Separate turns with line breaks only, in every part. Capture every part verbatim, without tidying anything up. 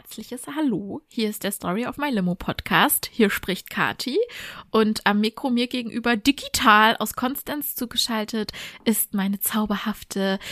herzliches Hallo. Hier ist der Story of My Limo Podcast. Hier spricht Kati und am Mikro mir gegenüber digital aus Konstanz zugeschaltet ist meine zauberhafte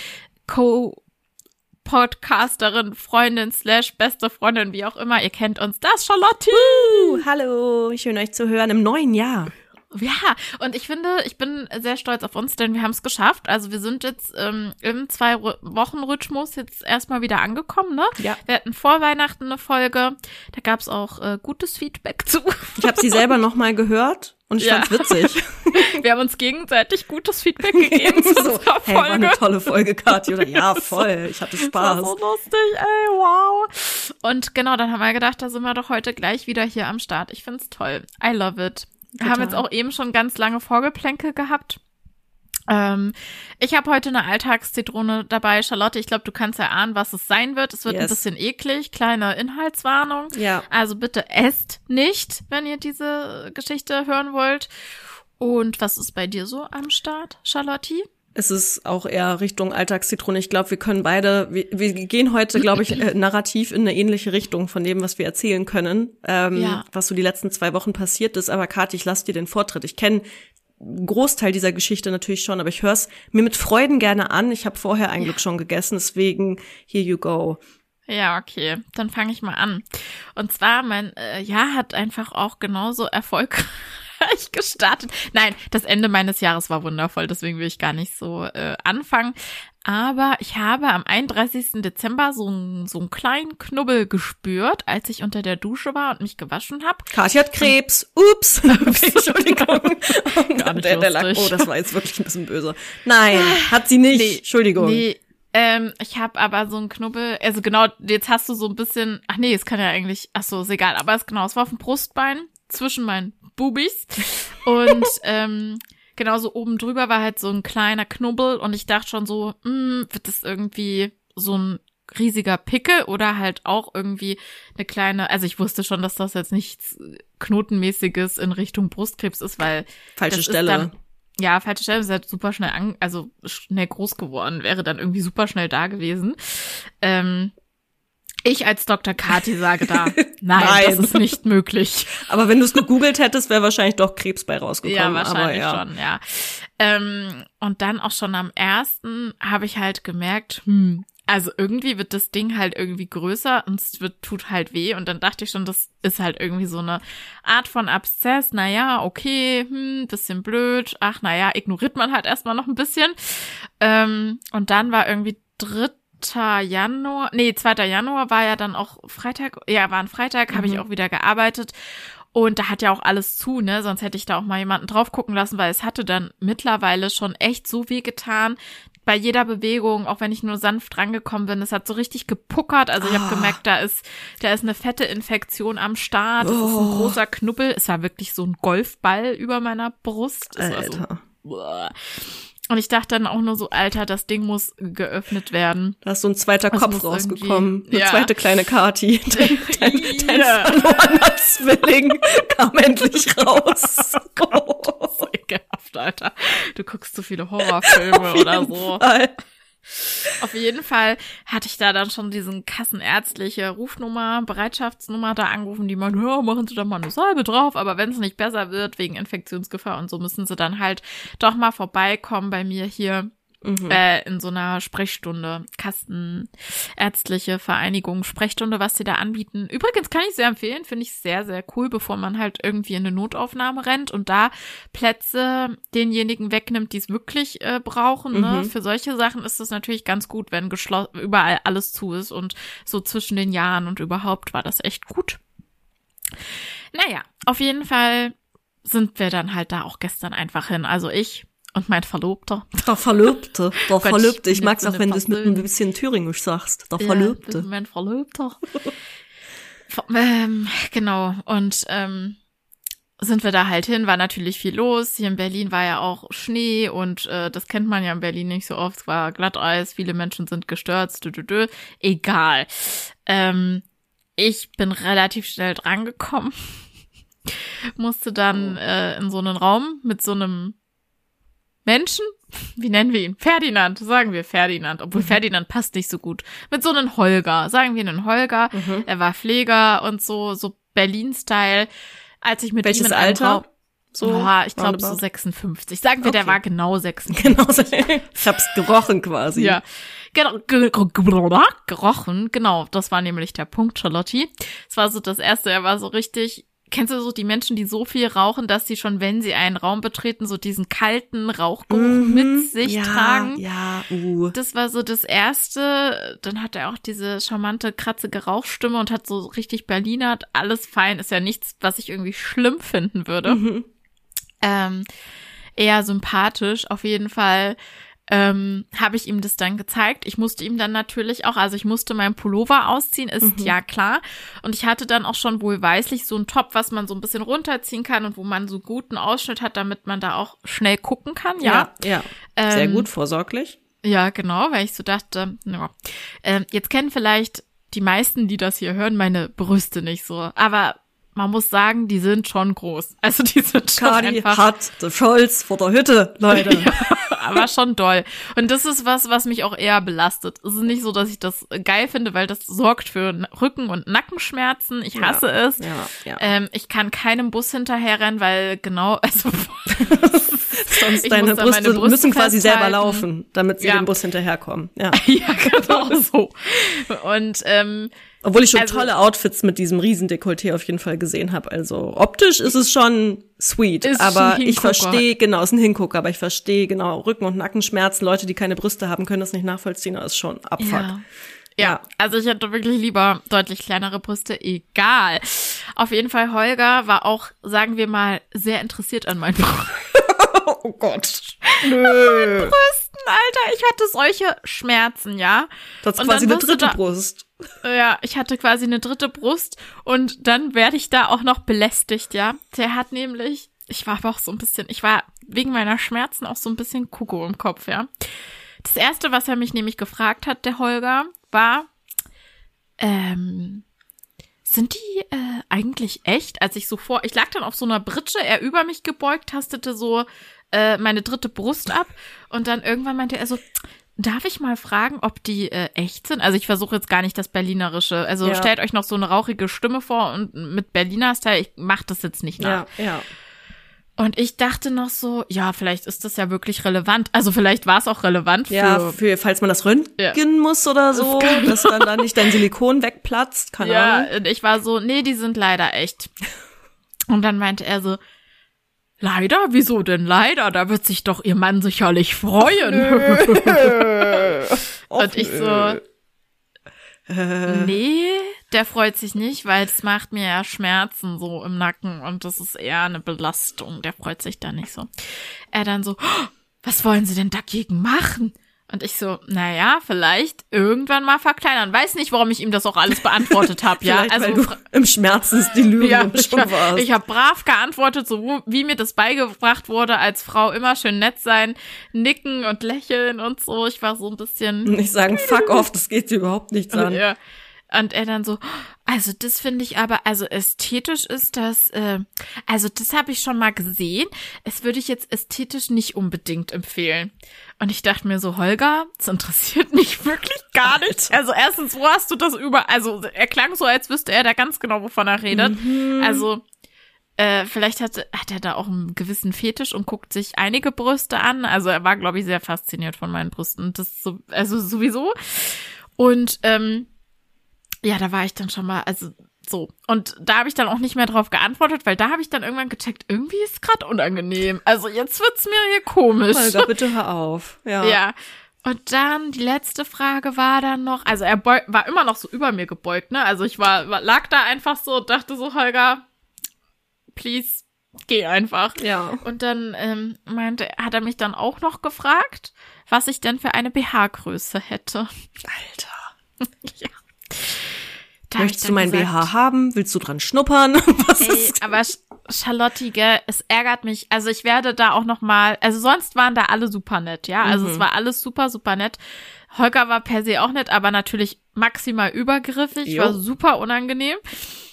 Co-Podcasterin, Freundin slash beste Freundin, wie auch immer. Ihr kennt uns, das ist Charlotte.
Uh, hallo, schön euch zu hören im neuen Jahr.
Ja, und ich finde, ich bin sehr stolz auf uns, denn wir haben es geschafft. Also wir sind jetzt ähm, im Zwei-Wochen-Rhythmus jetzt erstmal wieder angekommen, ne?
Ja.
Wir hatten vor Weihnachten eine Folge, da gab es auch äh, gutes Feedback zu.
Ich habe sie selber nochmal gehört und ich
Ja.
fand's witzig.
Wir haben uns gegenseitig gutes Feedback gegeben zu
so,
unserer
hey, war
Folge.
eine tolle Folge, Kathi, oder? Ja, voll, ich hatte
Das
Spaß.
war so lustig, ey, wow. Und genau, dann haben wir gedacht, da sind wir doch heute gleich wieder hier am Start. Ich find's toll. I love it. Wir
Total.
haben jetzt auch eben schon ganz lange Vorgeplänkel gehabt. Ähm, ich habe heute eine Alltagszitrone dabei. Charlotte, ich glaube, du kannst ja ahnen, was es sein wird. Es wird
Yes.
ein bisschen eklig. Kleine Inhaltswarnung.
Ja.
Also bitte esst nicht, wenn ihr diese Geschichte hören wollt. Und was ist bei dir so am Start, Charlotte?
Es ist auch eher Richtung Alltagszitrone. Ich glaube, wir können beide, wir, wir gehen heute, glaube ich, äh, narrativ in eine ähnliche Richtung von dem, was wir erzählen können, ähm,
Ja.
was so die letzten zwei Wochen passiert ist. Aber Kathi, ich lasse dir den Vortritt. Ich kenne einen Großteil dieser Geschichte natürlich schon, aber ich höre es mir mit Freuden gerne an. Ich habe vorher ein
Ja.
Glück schon gegessen, deswegen here you go.
Ja, okay, dann fange ich mal an. Und zwar, mein äh, Jahr hat einfach auch genauso erfolgreich gestartet. Nein, das Ende meines Jahres war wundervoll, deswegen will ich gar nicht so äh, anfangen. Aber ich habe am einunddreißigsten Dezember so, ein, so einen kleinen Knubbel gespürt, als ich unter der Dusche war und mich gewaschen habe.
Kathi hat Krebs. Ups. Okay, Entschuldigung.
Gar nicht
der, der lag,
lustig.
oh, das war jetzt wirklich ein bisschen böse. Nein, hat sie nicht.
Nee,
Entschuldigung.
Nee, ähm, ich habe aber so einen Knubbel, also genau, jetzt hast du so ein bisschen, ach nee, es kann ja eigentlich, ach so, ist egal, aber es genau, es war auf dem Brustbein, zwischen meinen Bubis und ähm, genauso oben drüber war halt so ein kleiner Knubbel und ich dachte schon so, mh, wird das irgendwie so ein riesiger Pickel oder halt auch irgendwie eine kleine, also ich wusste schon, dass das jetzt nichts Knotenmäßiges in Richtung Brustkrebs ist, weil
Falsche
das
Stelle.
Ist dann, ja, falsche Stelle, ist halt super schnell an, also schnell groß geworden, wäre dann irgendwie super schnell da gewesen. Ähm, ich als Doktor Kati sage da, nein,
Nein.
das ist nicht möglich.
Aber wenn du es gegoogelt hättest, wäre wahrscheinlich doch Krebs bei rausgekommen.
Ja, wahrscheinlich
aber, ja.
schon, ja. Ähm, und dann auch schon am ersten habe ich halt gemerkt, hm, also irgendwie wird das Ding halt irgendwie größer und es wird, tut halt weh. Und dann dachte ich schon, das ist halt irgendwie so eine Art von Abszess. Naja, okay, hm, bisschen blöd. Ach, naja, ignoriert man halt erstmal noch ein bisschen. Ähm, und dann war irgendwie dritter Januar, nee, zweiter Januar war ja dann auch Freitag, ja, war ein Freitag, habe
Mhm.
ich auch wieder gearbeitet. Und da hat ja auch alles zu, ne? Sonst hätte ich da auch mal jemanden drauf gucken lassen, weil es hatte dann mittlerweile schon echt so weh getan. Bei jeder Bewegung, auch wenn ich nur sanft rangekommen bin, es hat so richtig gepuckert. Also ich habe
Oh.
gemerkt, da ist da ist eine fette Infektion am Start. Es ist ein
Oh.
großer Knubbel. Es war wirklich so ein Golfball über meiner Brust. Es war so,
Alter.
Uah. Und ich dachte dann auch nur so, Alter, das Ding muss geöffnet werden.
Da ist so ein zweiter
Das
Kopf
muss
rausgekommen.
irgendwie-
Eine
ja.
zweite kleine Kathi. Dein, dein, dein
Ja.
verlorener Zwilling kam endlich raus.
So ekelhaft, Alter. Du guckst zu viele Horrorfilme oder so.
Fall.
Auf jeden Fall hatte ich da dann schon diesen kassenärztliche Rufnummer, Bereitschaftsnummer da angerufen, die meinen, ja, machen Sie da mal eine Salbe drauf, aber wenn es nicht besser wird wegen Infektionsgefahr und so, müssen Sie dann halt doch mal vorbeikommen bei mir hier
Mhm.
äh, in so einer Sprechstunde, Kassenärztliche Vereinigung, Sprechstunde, was sie da anbieten. Übrigens kann ich sehr empfehlen, finde ich sehr, sehr cool, bevor man halt irgendwie in eine Notaufnahme rennt und da Plätze denjenigen wegnimmt, die es wirklich äh, brauchen. Ne?
Mhm.
Für solche Sachen ist es natürlich ganz gut, wenn geschlo- überall alles zu ist und so zwischen den Jahren und überhaupt war das echt gut. Naja, auf jeden Fall sind wir dann halt da auch gestern einfach hin. Also ich und mein Verlobter.
Der Verlobte, der
Gott,
Verlobte.
ich
Ich
bin
mag's
jetzt so
auch, wenn
eine
du es mit ein
Versöhnung.
bisschen Thüringisch sagst. Der
Ja,
Verlobte.
mein Verlobter. ähm, genau. Und ähm, sind wir da halt hin, war natürlich viel los. Hier in Berlin war ja auch Schnee und äh, das kennt man ja in Berlin nicht so oft. Es war Glatteis, viele Menschen sind gestürzt. Dü, dü, dü. Egal. Ähm, ich bin relativ schnell drangekommen. Musste dann äh, in so einen Raum mit so einem Menschen wie nennen wir ihn? Ferdinand, sagen wir Ferdinand, obwohl mhm. Ferdinand passt nicht so gut. Mit so einem Holger, sagen wir einen Holger, mhm. er war Pfleger und so, so Berlin-Style. Als ich mit
Welches
ihm in
Alter?
Raum,
so,
oh, ich glaube so sechsundfünfzig. Sagen wir, okay. Der war genau sechsundfünfzig.
Genau, ich hab's gerochen quasi.
Ja, genau, gerochen, genau, das war nämlich der Punkt, Charlotte. Es war so das Erste, er war so richtig, kennst du so die Menschen, die so viel rauchen, dass sie schon, wenn sie einen Raum betreten, so diesen kalten Rauchgeruch mhm, mit sich
ja,
tragen?
Ja, uh.
Das war so das Erste. Dann hat er auch diese charmante, kratzige Rauchstimme und hat so richtig Berlinert. Alles fein, ist ja nichts, was ich irgendwie schlimm finden würde. Mhm. Ähm, eher sympathisch, auf jeden Fall. Ähm, habe ich ihm das dann gezeigt. Ich musste ihm dann natürlich auch, also ich musste meinen Pullover ausziehen, ist mhm. ja klar. Und ich hatte dann auch schon wohlweislich so einen Top, was man so ein bisschen runterziehen kann und wo man so guten Ausschnitt hat, damit man da auch schnell gucken kann, ja.
Ja, ja. Ähm, sehr gut, vorsorglich.
Ja, genau, weil ich so dachte, ja. Ähm, jetzt kennen vielleicht die meisten, die das hier hören, meine Brüste nicht so, aber man muss sagen, die sind schon groß. Also die sind schon
Kadi
einfach.
Hat der Scholz vor der Hütte, Leute.
Ja, aber schon doll. Und das ist was, was mich auch eher belastet. Es ist nicht so, dass ich das geil finde, weil das sorgt für Rücken- und Nackenschmerzen. Ich hasse
ja,
es.
Ja, ja.
Ähm, ich kann keinem Bus hinterherrennen, weil genau, also
sonst
ich
deine
muss
Brüste
Brust
müssen quasi
festhalten.
selber laufen, damit sie
Ja.
dem Bus hinterherkommen. Ja,
ja, genau so. Und ähm,
obwohl ich schon
also,
tolle Outfits mit diesem Riesendekolleté auf jeden Fall gesehen habe. Also optisch ist es schon sweet,
ist
aber
ein
ich verstehe, genau, ist ein Hingucker, aber ich verstehe genau, Rücken- und Nackenschmerzen, Leute, die keine Brüste haben, können das nicht nachvollziehen, das ist schon Abfuck.
Ja. Ja, also ich hätte wirklich lieber deutlich kleinere Brüste, egal. Auf jeden Fall, Holger war auch, sagen wir mal, sehr interessiert an meinen Brüsten.
Oh Gott.
Nö. Meinen Brüsten, Alter, ich hatte solche Schmerzen, ja.
Das ist quasi eine dritte
da,
Brust.
Ja, ich hatte quasi eine dritte Brust und dann werde ich da auch noch belästigt, ja. Der hat nämlich, ich war aber auch so ein bisschen, ich war wegen meiner Schmerzen auch so ein bisschen Kuckuck im Kopf, ja. Das Erste, was er mich nämlich gefragt hat, der Holger, war, ähm, sind die äh, eigentlich echt? Als ich so vor, ich lag dann auf so einer Britsche, er über mich gebeugt, tastete so äh, meine dritte Brust ab und dann irgendwann meinte er so, darf ich mal fragen, ob die äh, echt sind? Also ich versuche jetzt gar nicht das Berlinerische. Also
ja.
stellt euch noch so eine rauchige Stimme vor und mit Berliner Style, ich mach das jetzt nicht nach.
Ja, ja.
Und ich dachte noch so, ja, vielleicht ist das ja wirklich relevant. Also vielleicht war es auch relevant für...
Ja, für, falls man das röntgen ja. muss oder so, das dass dann da nicht dein Silikon wegplatzt, keine
ja,
Ahnung.
Ja, und ich war so, nee, die sind leider echt. Und dann meinte er so, leider? Wieso denn leider? Da wird sich doch ihr Mann sicherlich freuen. Und ich so, nee, der freut sich nicht, weil es macht mir ja Schmerzen so im Nacken und das ist eher eine Belastung. Der freut sich da nicht so. Er dann so, oh, was wollen Sie denn dagegen machen? Und ich so, naja, vielleicht irgendwann mal verkleinern. Weiß nicht, warum ich ihm das auch alles beantwortet habe, ja.
Vielleicht,
Also
weil du im Schmerzensdelirium
ja,
schon
ich,
warst.
Ich habe brav geantwortet, so wie mir das beigebracht wurde, als Frau immer schön nett sein, nicken und lächeln und so. Ich war so ein bisschen...
Nicht sagen, fuck off, das geht dir überhaupt nichts an.
Ja. Und er dann so, also das finde ich aber, also ästhetisch ist das, äh, also das habe ich schon mal gesehen. Es würde ich jetzt ästhetisch nicht unbedingt empfehlen. Und ich dachte mir so, Holger, das interessiert mich wirklich gar nicht. Also erstens, wo hast du das über, also er klang so, als wüsste er da ganz genau, wovon er redet. Mhm. Also äh, vielleicht hat, hat er da auch einen gewissen Fetisch und guckt sich einige Brüste an. Also er war, glaube ich, sehr fasziniert von meinen Brüsten. Das ist so, also sowieso. Und ähm, ja, da war ich dann schon mal, also so. Und da habe ich dann auch nicht mehr drauf geantwortet, weil da habe ich dann irgendwann gecheckt, irgendwie ist es gerade unangenehm. Also jetzt wird's mir hier komisch.
Holger, bitte hör auf. Ja.
Ja. Und dann die letzte Frage war dann noch, also er beug, war immer noch so über mir gebeugt, ne? Also ich war, war lag da einfach so und dachte so, Holger, please, geh einfach.
Ja.
Und dann ähm, meinte, hat er mich dann auch noch gefragt, was ich denn für eine B H-Größe hätte.
Alter.
Ja. Da
Möchtest du meinen B H haben? Willst du dran schnuppern? Was
ey,
ist
aber Charlotte, gell, es ärgert mich. Also ich werde da auch noch mal, also sonst waren da alle super nett, ja. Also mhm. es war alles super, super nett. Holger war per se auch nett, aber natürlich maximal übergriffig,
jo.
war super unangenehm.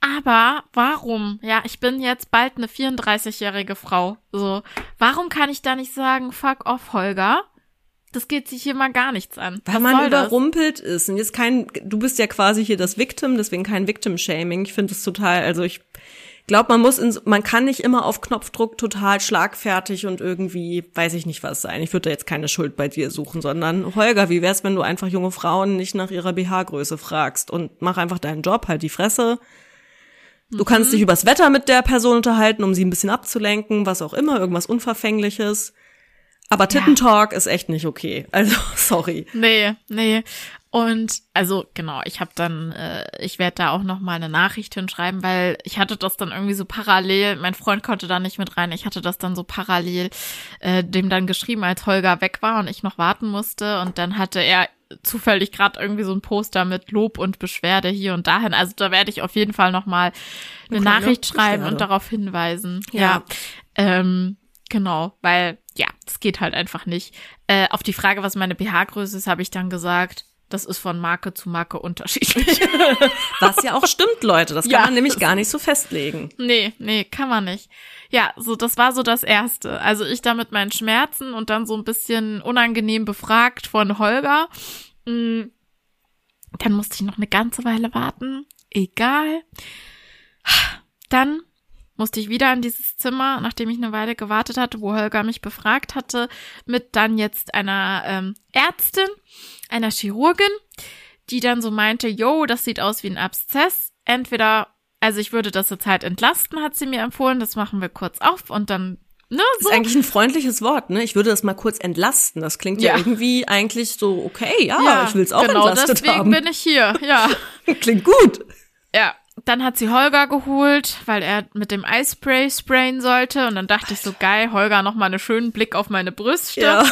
Aber warum? Ja, ich bin jetzt bald eine vierunddreißigjährige Frau. So, warum kann ich da nicht sagen, fuck off, Holger? Das geht sich hier mal gar nichts an.
Weil
Was
man
soll das?
überrumpelt ist. Und jetzt kein, du bist ja quasi hier das Victim, deswegen kein Victim-Shaming. Ich finde es total, also ich glaube, man muss, in, man kann nicht immer auf Knopfdruck total schlagfertig und irgendwie, weiß ich nicht was sein. Ich würde da jetzt keine Schuld bei dir suchen, sondern Holger, wie wär's, wenn du einfach junge Frauen nicht nach ihrer B H-Größe fragst und mach einfach deinen Job, halt die Fresse. Du kannst
Mhm.
dich übers Wetter mit der Person unterhalten, um sie ein bisschen abzulenken, was auch immer, irgendwas Unverfängliches. Aber Tittentalk ist echt nicht okay. Also, sorry.
Nee, nee. Und also genau, ich habe dann, äh, ich werde da auch noch mal eine Nachricht hinschreiben, weil ich hatte das dann irgendwie so parallel, mein Freund konnte da nicht mit rein, ich hatte das dann so parallel äh, dem dann geschrieben, als Holger weg war und ich noch warten musste. Und dann hatte er zufällig gerade irgendwie so ein Poster mit Lob und Beschwerde hier und dahin. Also da werde ich auf jeden Fall noch mal eine
Okay,
Nachricht
ja,
schreiben
Beschwerde.
und darauf hinweisen.
Ja.
Ja, ähm, genau, weil ja, das geht halt einfach nicht. Äh, auf die Frage, was meine B H-Größe ist, habe ich dann gesagt, das ist von Marke zu Marke unterschiedlich.
Was ja auch stimmt, Leute. Das kann
Ja,
man nämlich
das-
gar nicht so festlegen.
Nee, nee, kann man nicht. Ja, so, das war so das Erste. Also ich da mit meinen Schmerzen und dann so ein bisschen unangenehm befragt von Holger. Mm, Dann musste ich noch eine ganze Weile warten. Egal. Dann musste ich wieder in dieses Zimmer, nachdem ich eine Weile gewartet hatte, wo Holger mich befragt hatte, mit dann jetzt einer ähm, Ärztin, einer Chirurgin, die dann so meinte, yo, das sieht aus wie ein Abszess. Entweder, also ich würde das jetzt halt entlasten, hat sie mir empfohlen, das machen wir kurz auf und dann, ne,
Das
so.
ist eigentlich ein freundlich Wort, ne? Ich würde das mal kurz entlasten. Das klingt ja,
Ja.
irgendwie eigentlich so, okay, ja, ich will's auch
genau,
entlastet
deswegen
haben.
bin ich hier, ja.
Klingt gut.
Ja, dann hat sie Holger geholt, weil er mit dem Eispray sprayen sollte. Und dann dachte ich so, geil, Holger, nochmal einen schönen Blick auf meine Brüste.
Ja.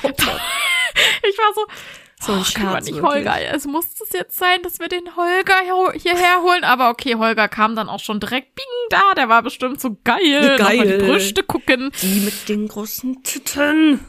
Ich war so,
So ein
oh, kann man
Scherz,
nicht
wirklich.
Holger. Es muss es jetzt sein, dass wir den Holger ho- hierher holen. Aber okay, Holger kam dann auch schon direkt bing da. Der war bestimmt so geil.
Geil.
Nochmal die Brüste gucken.
Die mit den großen Titten.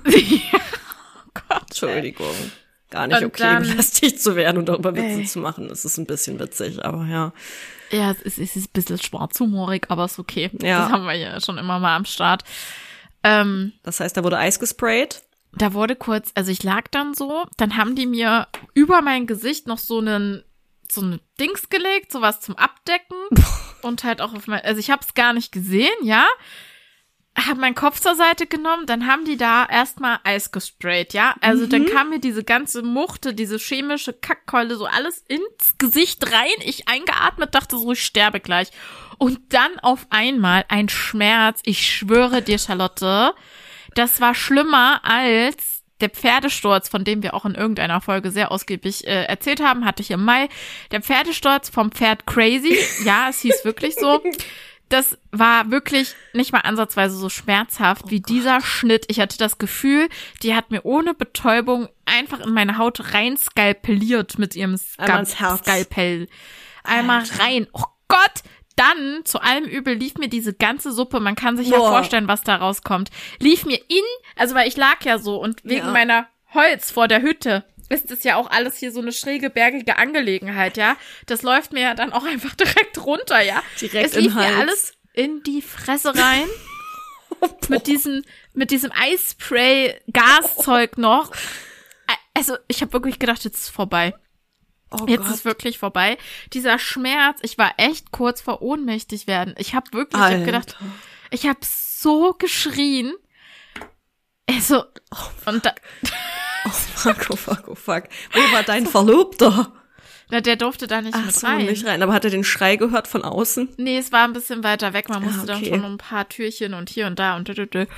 Gott.
Entschuldigung. Gar nicht
Und
okay,
dann-
belästigt zu werden und darüber Witze
Ey.
zu machen. Das ist ein bisschen witzig, aber ja.
Ja, es ist, es ist ein bisschen schwarzhumorig, aber ist okay.
Ja.
Das haben wir ja schon immer mal am Start. Ähm,
Das heißt, da wurde Eis gesprayt.
Da wurde kurz, also ich lag dann so, dann haben die mir über mein Gesicht noch so einen, so ein Dings gelegt, sowas zum Abdecken und halt auch auf mein, also ich habe es gar nicht gesehen, ja, habe meinen Kopf zur Seite genommen, dann haben die da erstmal Eis gesprayt, ja, also dann kam mir diese ganze Muchte, diese chemische Kackkeule, so alles ins Gesicht rein, ich eingeatmet, dachte so, ich sterbe gleich und dann auf einmal ein Schmerz, ich schwöre dir, Charlotte, das war schlimmer als der Pferdesturz, von dem wir auch in irgendeiner Folge sehr ausgiebig äh, erzählt haben, hatte ich im Mai. Der Pferdesturz vom Pferd Crazy, ja, es hieß wirklich so. Das war wirklich nicht mal ansatzweise so schmerzhaft wie dieser Schnitt. Ich hatte das Gefühl, die hat mir ohne Betäubung einfach in meine Haut rein skalpelliert mit ihrem
Einmal
Ska-
ins Herz.
Skalpell. Einmal rein. Oh Gott! Dann, zu allem Übel, lief mir diese ganze Suppe, man kann sich ja
Boah.
vorstellen, was da rauskommt, lief mir in, also weil ich lag ja so und wegen
Ja.
meiner Holz vor der Hütte ist es ja auch alles hier so eine schräge, bergige Angelegenheit, ja. Das läuft mir ja dann auch einfach direkt runter, ja.
Direkt
es lief
in den Hals.
mir alles in die Fresse rein. mit diesem, mit diesem Eispray-Gaszeug noch. Also, ich habe wirklich gedacht, jetzt ist es vorbei.
Oh
Jetzt
Gott.
ist wirklich vorbei. Dieser Schmerz, ich war echt kurz vor ohnmächtig werden. Ich habe wirklich ich hab
Alter.
gedacht, ich habe so geschrien. Also, und da,
Oh fuck, oh fuck, oh fuck. Wo war dein Verlobter?
na, der durfte da nicht
Ach
mit
so,
rein.
nicht rein. Aber hat er den Schrei gehört von außen?
Nee, es war ein bisschen weiter weg. Man
Ah,
musste dann
okay.
schon um ein paar Türchen und hier und da und dü, dü, dü.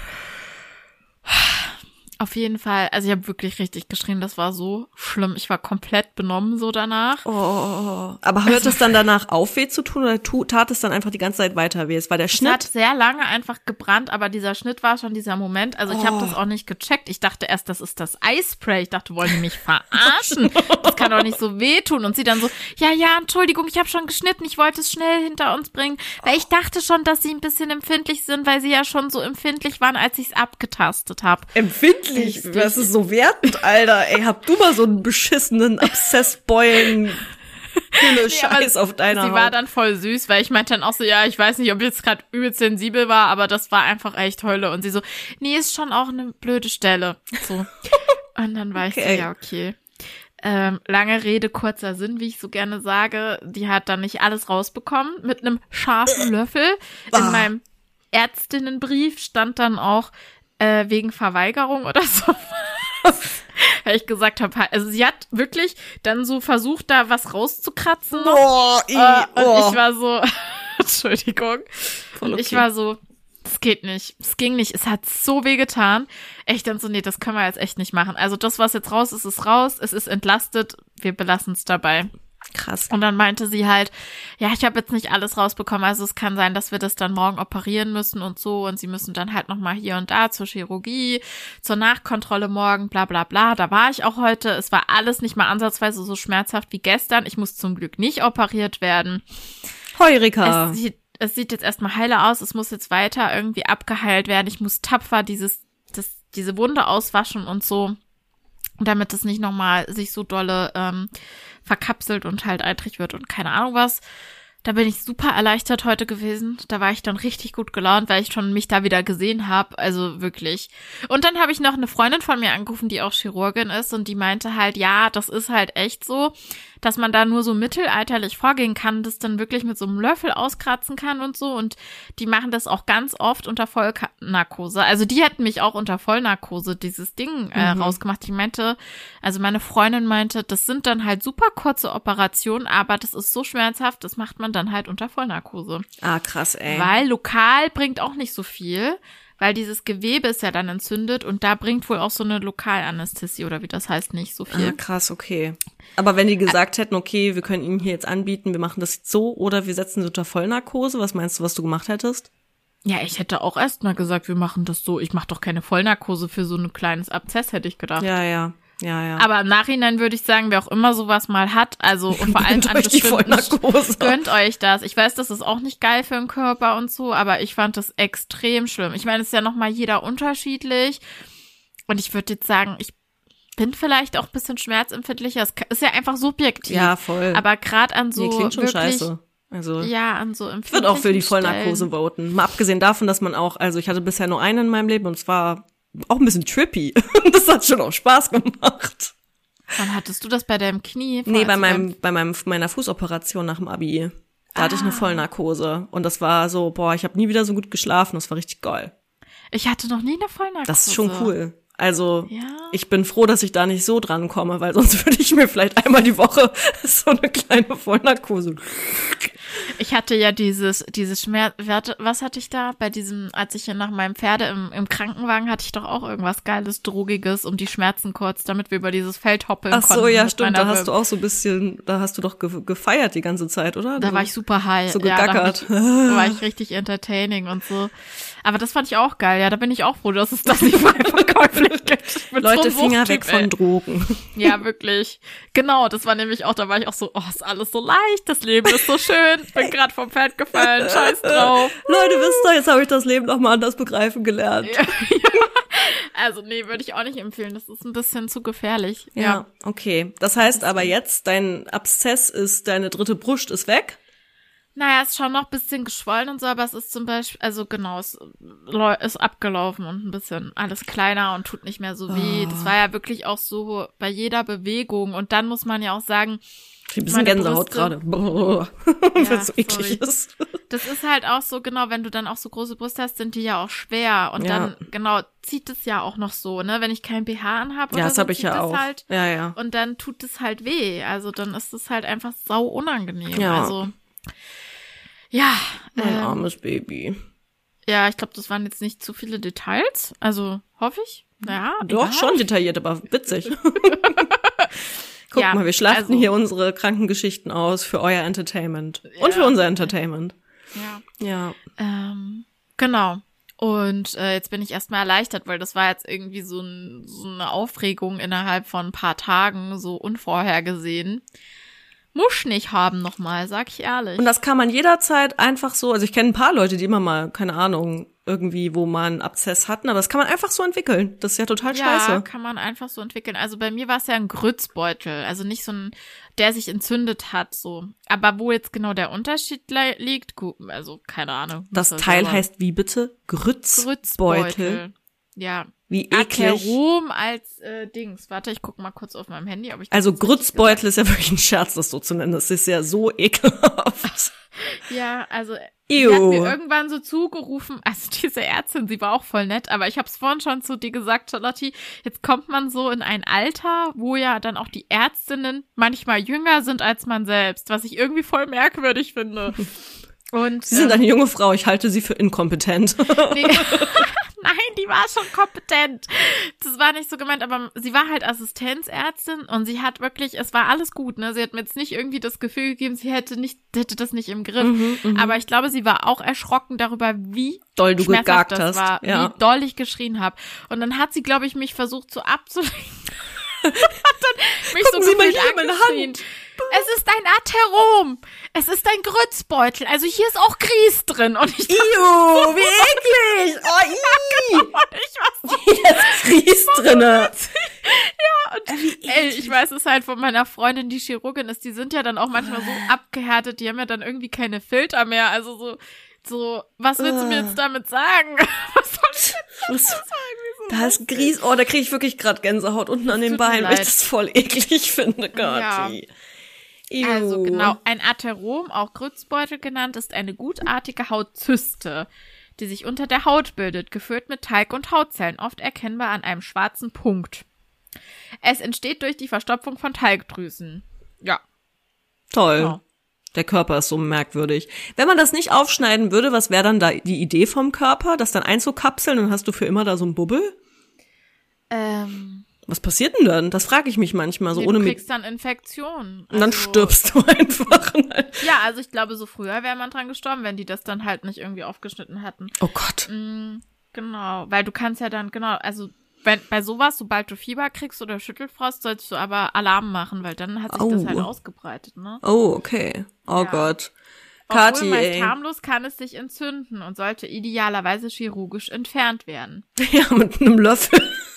Auf jeden Fall, also ich habe wirklich richtig geschrien, das war so schlimm. Ich war komplett benommen so danach.
Oh, aber hört es dann danach auf, weh zu tun, oder tu, tat es dann einfach die ganze Zeit weiter weh? Es war der
Es hat
Schnitt.
sehr lange einfach gebrannt, aber dieser Schnitt war schon dieser Moment. Also ich habe
Oh.
das auch nicht gecheckt. Ich dachte erst, das ist das Eispray. Ich dachte, wollen die mich verarschen? Das kann doch nicht so wehtun. Und sie dann so, ja, ja, Entschuldigung, ich habe schon geschnitten. Ich wollte es schnell hinter uns bringen. Weil ich dachte schon, dass sie ein bisschen empfindlich sind, weil sie ja schon so empfindlich waren, als ich es abgetastet habe.
Empfindlich,
Richtig.
das ist so wertend, Alter. Ey, hab du mal so einen beschissenen Abszessbeulen Hülle Scheiß auf deiner
Sie
Haut.
war dann voll süß, weil ich meinte dann auch so, ja, ich weiß nicht, ob ich jetzt gerade übelst sensibel war, aber das war einfach echt Hölle. Und sie so, nee, ist schon auch eine blöde Stelle. So. Und dann war ich
Okay.
so, ja, okay. Ähm, lange Rede, kurzer Sinn, wie ich so gerne sage. Die hat dann nicht alles rausbekommen. Mit einem scharfen Löffel. In
Ah.
meinem Ärztinnenbrief stand dann auch äh, wegen Verweigerung oder so. Weil ich gesagt habe, also sie hat wirklich dann so versucht, da was rauszukratzen. noch.
Boah, i,
Äh, und
oh.
ich war so, Entschuldigung.
Voll
Und ich
okay.
war so, es geht nicht. Es ging nicht. Es hat so weh getan. Echt dann so, nee, das können wir jetzt echt nicht machen. Also das, was jetzt raus ist, ist raus. Es ist entlastet. Wir belassen es dabei.
Krass.
Und dann meinte sie halt, ja, ich habe jetzt nicht alles rausbekommen, also es kann sein, dass wir das dann morgen operieren müssen und so und sie müssen dann halt nochmal hier und da zur Chirurgie, zur Nachkontrolle morgen, bla bla bla. Da war ich auch heute, es war alles nicht mal ansatzweise so schmerzhaft wie gestern. Ich muss zum Glück nicht operiert werden.
Heurika.
Es sieht, es sieht jetzt erstmal heile aus, es muss jetzt weiter irgendwie abgeheilt werden. Ich muss tapfer dieses, das, diese Wunde auswaschen und so, damit es nicht nochmal sich so dolle ähm, verkapselt und halt eitrig wird und keine Ahnung was. Da bin ich super erleichtert heute gewesen. Da war ich dann richtig gut gelaunt, weil ich schon mich da wieder gesehen habe. Also wirklich. Und dann habe ich noch eine Freundin von mir angerufen, die auch Chirurgin ist und die meinte halt, ja, das ist halt echt so, dass man da nur so mittelalterlich vorgehen kann, das dann wirklich mit so einem Löffel auskratzen kann und so. Und die machen das auch ganz oft unter Vollnarkose. Also die hätten mich auch unter Vollnarkose dieses Ding äh,
Mhm.
rausgemacht. Die meinte, also meine Freundin meinte, das sind dann halt super kurze Operationen, aber das ist so schmerzhaft, das macht man dann halt unter Vollnarkose.
Ah, krass, ey.
Weil lokal bringt auch nicht so viel, weil dieses Gewebe ist ja dann entzündet und da bringt wohl auch so eine Lokalanästhesie oder wie das heißt nicht so
Ah,
viel.
krass, okay. Aber wenn die gesagt hätten, okay, wir können Ihnen hier jetzt anbieten, wir machen das jetzt so oder wir setzen Sie unter Vollnarkose, was meinst du, was du gemacht hättest?
Ja, ich hätte auch erst mal gesagt, wir machen das so. Ich mache doch keine Vollnarkose für so ein kleines Abzess, hätte ich gedacht.
Ja, ja, ja, ja.
Aber im Nachhinein würde ich sagen, wer auch immer sowas mal hat, also und vor allem
Gönnt
an
euch die
bestimmten
Vollnarkose.
gönnt euch das. Ich weiß, das ist auch nicht geil für den Körper und so, aber ich fand das extrem schlimm. Ich meine, es ist ja nochmal jeder unterschiedlich und ich würde jetzt sagen, ich bin vielleicht auch ein bisschen schmerzempfindlicher. Es ist ja einfach subjektiv.
Ja, voll.
Aber gerade an so
nee, klingt schon
wirklich,
scheiße. Also
ja, an so
ich würde auch für die
empfindlichen
Vollnarkose
Stellen.
voten. Mal abgesehen davon, dass man auch, also ich hatte bisher nur einen in meinem Leben und es war auch ein bisschen trippy. Das hat schon auch Spaß gemacht.
Wann hattest du das bei deinem Knie?
Nee,
Als
bei
du
meinem, bei meinem, meiner Fußoperation nach dem Abi. Da hatte ich eine
Ah.
Vollnarkose. Und das war so, boah, ich habe nie wieder so gut geschlafen. Das war richtig geil.
Ich hatte noch nie eine Vollnarkose.
Das ist schon cool. Also,
Ja.
ich bin froh, dass ich da nicht so dran komme, weil sonst würde ich mir vielleicht einmal die Woche so eine kleine Vollnarkose.
Ich hatte ja dieses, dieses Schmerz, warte, was hatte ich da? Bei diesem, als ich nach meinem Pferde im, im Krankenwagen hatte ich doch auch irgendwas Geiles, Drogiges, um die Schmerzen kurz, damit wir über dieses Feld hoppeln
Ach so,
konnten.
ja,
mit
stimmt.
meiner
Da hast du
Wim-
auch so ein bisschen, da hast du doch ge gefeiert die ganze Zeit, oder?
Da
Du-
war ich super high.
so
Ja, da,
gegackert.
hab ich, da war ich richtig entertaining und so. Aber das fand ich auch geil. Ja, da bin ich auch froh, dass es das nicht frei verkäuflich gibt. Ich bin
Leute,
so ein
Finger
Suchttyp,
weg von
ey.
Drogen.
Ja, wirklich. Genau, das war nämlich auch, da war ich auch so, oh, ist alles so leicht, das Leben ist so schön, bin gerade vom Pferd gefallen, scheiß drauf.
Leute, wisst ihr, jetzt habe ich das Leben noch mal anders begreifen gelernt.
Ja, ja. Also nee, würde ich auch nicht empfehlen, das ist ein bisschen zu gefährlich.
Ja,
Ja.
okay. Das heißt aber jetzt, dein Abszess ist, deine dritte Brust ist weg.
Naja, ist schon noch ein bisschen geschwollen und so, aber es ist zum Beispiel, also genau, es läu- ist abgelaufen und ein bisschen alles kleiner und tut nicht mehr so weh.
Oh.
Das war ja wirklich auch so bei jeder Bewegung und dann muss man ja auch sagen,
Ich hab ein bisschen
Meine
Gänsehaut
Brüste-
gerade. Brrr.
Ja,
Weil es so eklig
sorry.
ist.
das ist halt auch so, genau, wenn du dann auch so große Brüste hast, sind die ja auch schwer und
Ja.
dann, genau, zieht es ja auch noch so, ne, wenn ich kein B H anhabe
Ja,
oder
das
so,
habe ich
zieht
ja
es
auch.
halt
Ja, ja.
und dann tut es halt weh, also dann ist es halt einfach sau unangenehm,
Ja.
also ja,
Mein
ähm,
armes Baby.
ja, ich glaube, das waren jetzt nicht zu viele Details, also hoffe ich, naja,
Doch,
egal.
schon detailliert, aber witzig. Guck
Ja,
mal, wir schlachten
also-
hier unsere Krankengeschichten aus für euer Entertainment. Und
Ja.
für unser Entertainment.
Ja.
Ja.
Ähm, genau. Und äh, jetzt bin ich erstmal erleichtert, weil das war jetzt irgendwie so, ein, so eine Aufregung innerhalb von ein paar Tagen, so unvorhergesehen. Muss nicht haben nochmal, sag ich ehrlich.
Und das kann man jederzeit einfach so, also ich kenne ein paar Leute, die immer mal, keine Ahnung, irgendwie, wo man Abszess hatten, aber das kann man einfach so entwickeln. Das ist ja total
Ja,
scheiße.
kann man einfach so entwickeln. Also bei mir war es ja ein Grützbeutel, also nicht so ein, der sich entzündet hat, so. Aber wo jetzt genau der Unterschied li- liegt, gut, also keine Ahnung.
Das
muss
Teil
selber-
heißt wie bitte? Grützbeutel.
Grützbeutel. Ja.
Wie eklig.
Atherom als äh, Dings. Warte, ich gucke mal kurz auf meinem Handy, ob ich das
Also
jetzt richtig
Grützbeutel ist ja wirklich ein Scherz, das so zu nennen. Das ist ja so ekelhaft.
gesagt- Ja, also sie hat
Ew.
mir irgendwann so zugerufen, also diese Ärztin, sie war auch voll nett, aber ich habe es vorhin schon zu dir gesagt, Charlotte, jetzt kommt man so in ein Alter, wo ja dann auch die Ärztinnen manchmal jünger sind als man selbst, was ich irgendwie voll merkwürdig finde. Und
Sie sind
ähm,
eine junge Frau, ich halte sie für inkompetent.
nee. Nein, die war schon kompetent. Das war nicht so gemeint, aber sie war halt Assistenzärztin und sie hat wirklich, es war alles gut, ne? Sie hat mir jetzt nicht irgendwie das Gefühl gegeben, sie hätte nicht, hätte das nicht im Griff.
Mhm, mhm.
Aber ich glaube, sie war auch erschrocken darüber, wie
Doll du
schmerzhaft
gegagt
das
hast.
war,
Ja.
wie doll ich geschrien habe. Und dann hat sie, glaube ich, mich versucht so abzulenken. hat dann mich
Gucken
so
Sie mal
gefühlt
hier, meine
angeschrien.
Hand.
Es ist ein Atherom. Es ist ein Grützbeutel. Also hier ist auch Grieß drin. Und ich dachte,
Iu, wie eklig. Oh, i.
und ich war so,
Hier ist Grieß drinne.
ja, und ey, ich weiß es halt von meiner Freundin, die Chirurgin ist, die sind ja dann auch manchmal so abgehärtet, die haben ja dann irgendwie keine Filter mehr. Also so, so, was willst du mir jetzt damit sagen? Was soll ich jetzt
Was?
sagen? So
Da ist Grieß. Oh, da kriege ich wirklich gerade Gänsehaut unten an den
tut mir
Beinen, weil ich
leid.
das voll eklig finde, Gatti. Iu.
Also genau, ein Atherom, auch Grützbeutel genannt, ist eine gutartige Hautzyste, die sich unter der Haut bildet, gefüllt mit Talg und Hautzellen, oft erkennbar an einem schwarzen Punkt. Es entsteht durch die Verstopfung von Talgdrüsen. Ja.
Toll.
Genau.
Der Körper ist so merkwürdig. Wenn man das nicht aufschneiden würde, was wäre dann da die Idee vom Körper? Das dann einzukapseln und hast du für immer da so einen Bubbel?
Ähm,
Was passiert denn dann? Das frage ich mich manchmal so
nee,
ohne
du
mit.
kriegst dann Infektionen.
Und dann
Also-
stirbst du einfach.
Ja, also ich glaube, so früher wäre man dran gestorben, wenn die das dann halt nicht irgendwie aufgeschnitten hätten.
Oh Gott.
Mm, genau, weil du kannst ja dann, genau, also wenn bei sowas, sobald du Fieber kriegst oder Schüttelfrost, sollst du aber Alarm machen, weil dann hat sich das
Au.
halt ausgebreitet, ne?
Oh, okay. Oh
Ja.
Gott.
Obwohl
Kathi,
meist
ey.
harmlos kann es sich entzünden und sollte idealerweise chirurgisch entfernt werden.
Ja, mit einem Löffel.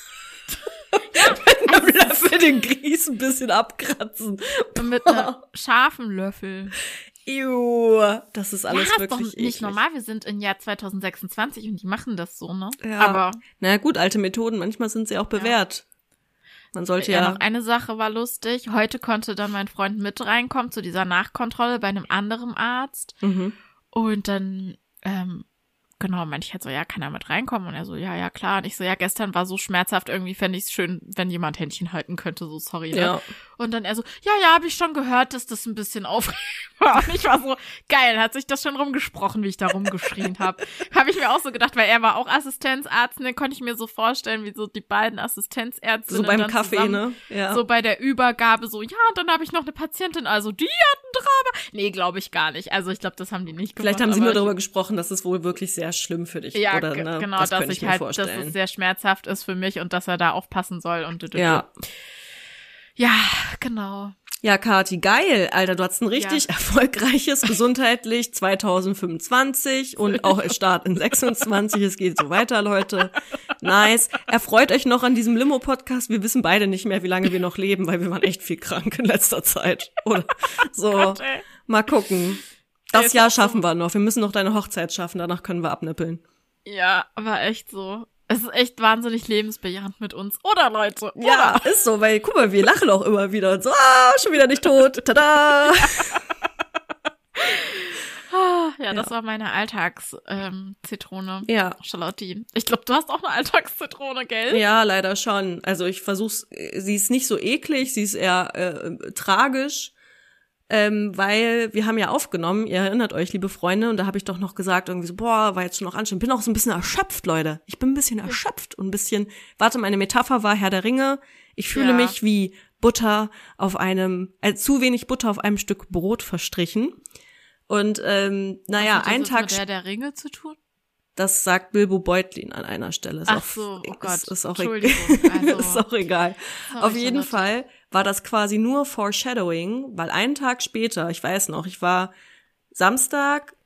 mit einem Löffel den Grieß ein bisschen abkratzen.
Und mit einem scharfen Löffel.
Ew. Das ist alles
ja, ist
wirklich
doch nicht
eklig.
normal. Wir sind im Jahr zwanzig sechsundzwanzig und die machen das so, ne?
Ja.
Aber
Na ja, gut, alte Methoden, manchmal sind sie auch bewährt. Man sollte
ja,
ja,
noch eine Sache war lustig. Heute konnte dann mein Freund mit reinkommen zu dieser Nachkontrolle bei einem anderen Arzt.
mhm.
Und dann, ähm, genau, meinte ich halt so, ja, kann er mit reinkommen? Und er so, ja, ja, klar. Und ich so, ja, gestern war so schmerzhaft, irgendwie fände ich es schön, wenn jemand Händchen halten könnte, so sorry, ne?
Ja.
Und dann er so, ja, ja, habe ich schon gehört, dass das ein bisschen aufregend war. Und ich war so, geil, hat sich das schon rumgesprochen, wie ich da rumgeschrien habe. Habe ich mir auch so gedacht, weil er war auch Assistenzarzt, ne, konnte ich mir so vorstellen, wie so die beiden Assistenzärzte
So beim
dann
Kaffee,
zusammen,
ne? Ja.
so bei der Übergabe so, ja, und dann habe ich noch eine Patientin, also die hat ein Drama. Nee, glaube ich gar nicht. Also ich glaube, das haben die nicht gemacht.
Vielleicht haben sie
aber
nur
ich-
darüber gesprochen, dass es wohl wirklich sehr schlimm für dich
ja,
oder
g-
ne?
genau,
das
dass
könnte
ich
mir
halt, dass
vorstellen.
es sehr schmerzhaft ist für mich und dass er da aufpassen soll und
Ja.
ja, genau.
Ja, Kathi, geil, Alter, du hattest ein richtig erfolgreiches gesundheitlich zwanzig fünfundzwanzig und auch es Start in sechsundzwanzig, es geht so weiter, Leute. Nice. Erfreut euch noch an diesem Limo-Podcast. Wir wissen beide nicht mehr, wie lange wir noch leben, weil wir waren echt viel krank in letzter Zeit. Oder so.
Gott, ey.
Mal gucken. Das
Ey,
Jahr
ist auch so-
schaffen wir noch. Wir müssen noch deine Hochzeit schaffen, danach können wir abnippeln.
Ja, aber echt so. Es ist echt wahnsinnig lebensbejahend mit uns. Oder, Leute? Oder?
Ja, ist so, weil, guck mal, wir lachen auch immer wieder und so, ah, schon wieder nicht tot, tada!
Ah, ja, das
Ja.
war meine Alltagszitrone.
Ja.
Charlotte. Ich glaube, du hast auch eine Alltagszitrone, gell?
Ja, leider schon. Also ich versuch's, sie ist nicht so eklig, sie ist eher äh, tragisch, ähm, weil wir haben ja aufgenommen, ihr erinnert euch, liebe Freunde, und da habe ich doch noch gesagt, irgendwie so, boah, war jetzt schon noch anstrengend. Bin auch so ein bisschen erschöpft, Leute. Ich bin ein bisschen erschöpft und ein bisschen, warte, meine Metapher war Herr der Ringe. Ich fühle
Ja.
mich wie Butter auf einem, äh, zu wenig Butter auf einem Stück Brot verstrichen. Und ähm, naja,
Was hat
ein
das
Tag
mit der der Ringe zu tun?
Das sagt Bilbo Beutlin an einer Stelle. Ist
Ach
auch-
so, oh
ist,
Gott.
Ist auch,
Entschuldigung, also-
ist auch egal.
Sorry,
Auf jeden
Charlotte.
Fall war das quasi nur Foreshadowing, weil einen Tag später, ich weiß noch, ich war Samstag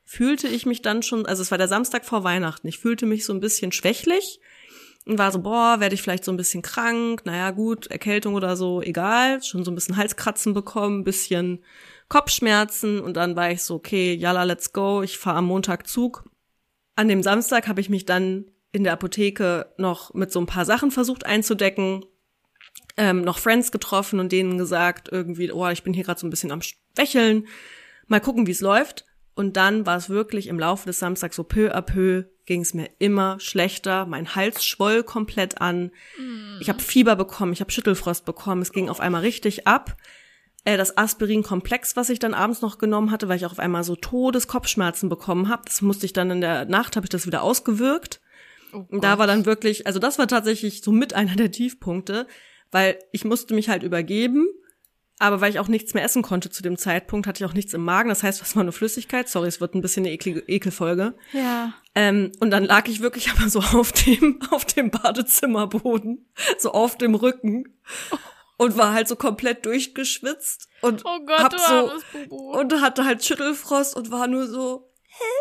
fühlte ich mich dann schon, also es war der Samstag vor Weihnachten, ich fühlte mich so ein bisschen schwächlich und war so, boah, werde ich vielleicht so ein bisschen krank, naja gut, Erkältung oder so, egal, schon so ein bisschen Halskratzen bekommen, ein bisschen Kopfschmerzen und dann war ich so, okay, yalla, let's go, ich fahre am Montag Zug. An dem Samstag habe ich mich dann in der Apotheke noch mit so ein paar Sachen versucht einzudecken, ähm, noch Friends getroffen und denen gesagt, irgendwie, oh, ich bin hier gerade so ein bisschen am Schwächeln, mal gucken, wie es läuft. Und dann war es wirklich im Laufe des Samstags so peu à peu, ging es mir immer schlechter, mein Hals schwoll komplett an, mm. ich habe Fieber bekommen, ich habe Schüttelfrost bekommen, es ging auf einmal richtig ab. Äh, das Aspirin-Komplex, was ich dann abends noch genommen hatte, weil ich auch auf einmal so Todeskopfschmerzen bekommen habe, das musste ich dann in der Nacht, habe ich das wieder ausgewirkt. Oh und da war dann wirklich, also das war tatsächlich so mit einer der Tiefpunkte, weil ich musste mich halt übergeben, aber weil ich auch nichts mehr essen konnte zu dem Zeitpunkt, hatte ich auch nichts im Magen, das heißt, was war eine Flüssigkeit? Sorry, es wird ein bisschen eine eklige Ekelfolge.
Ja.
Ähm, und dann lag ich wirklich aber so auf dem auf dem Badezimmerboden, so auf dem Rücken und war halt so komplett durchgeschwitzt und
oh Gott,
hab
du
so
armes Bubu.
und hatte halt Schüttelfrost und war nur so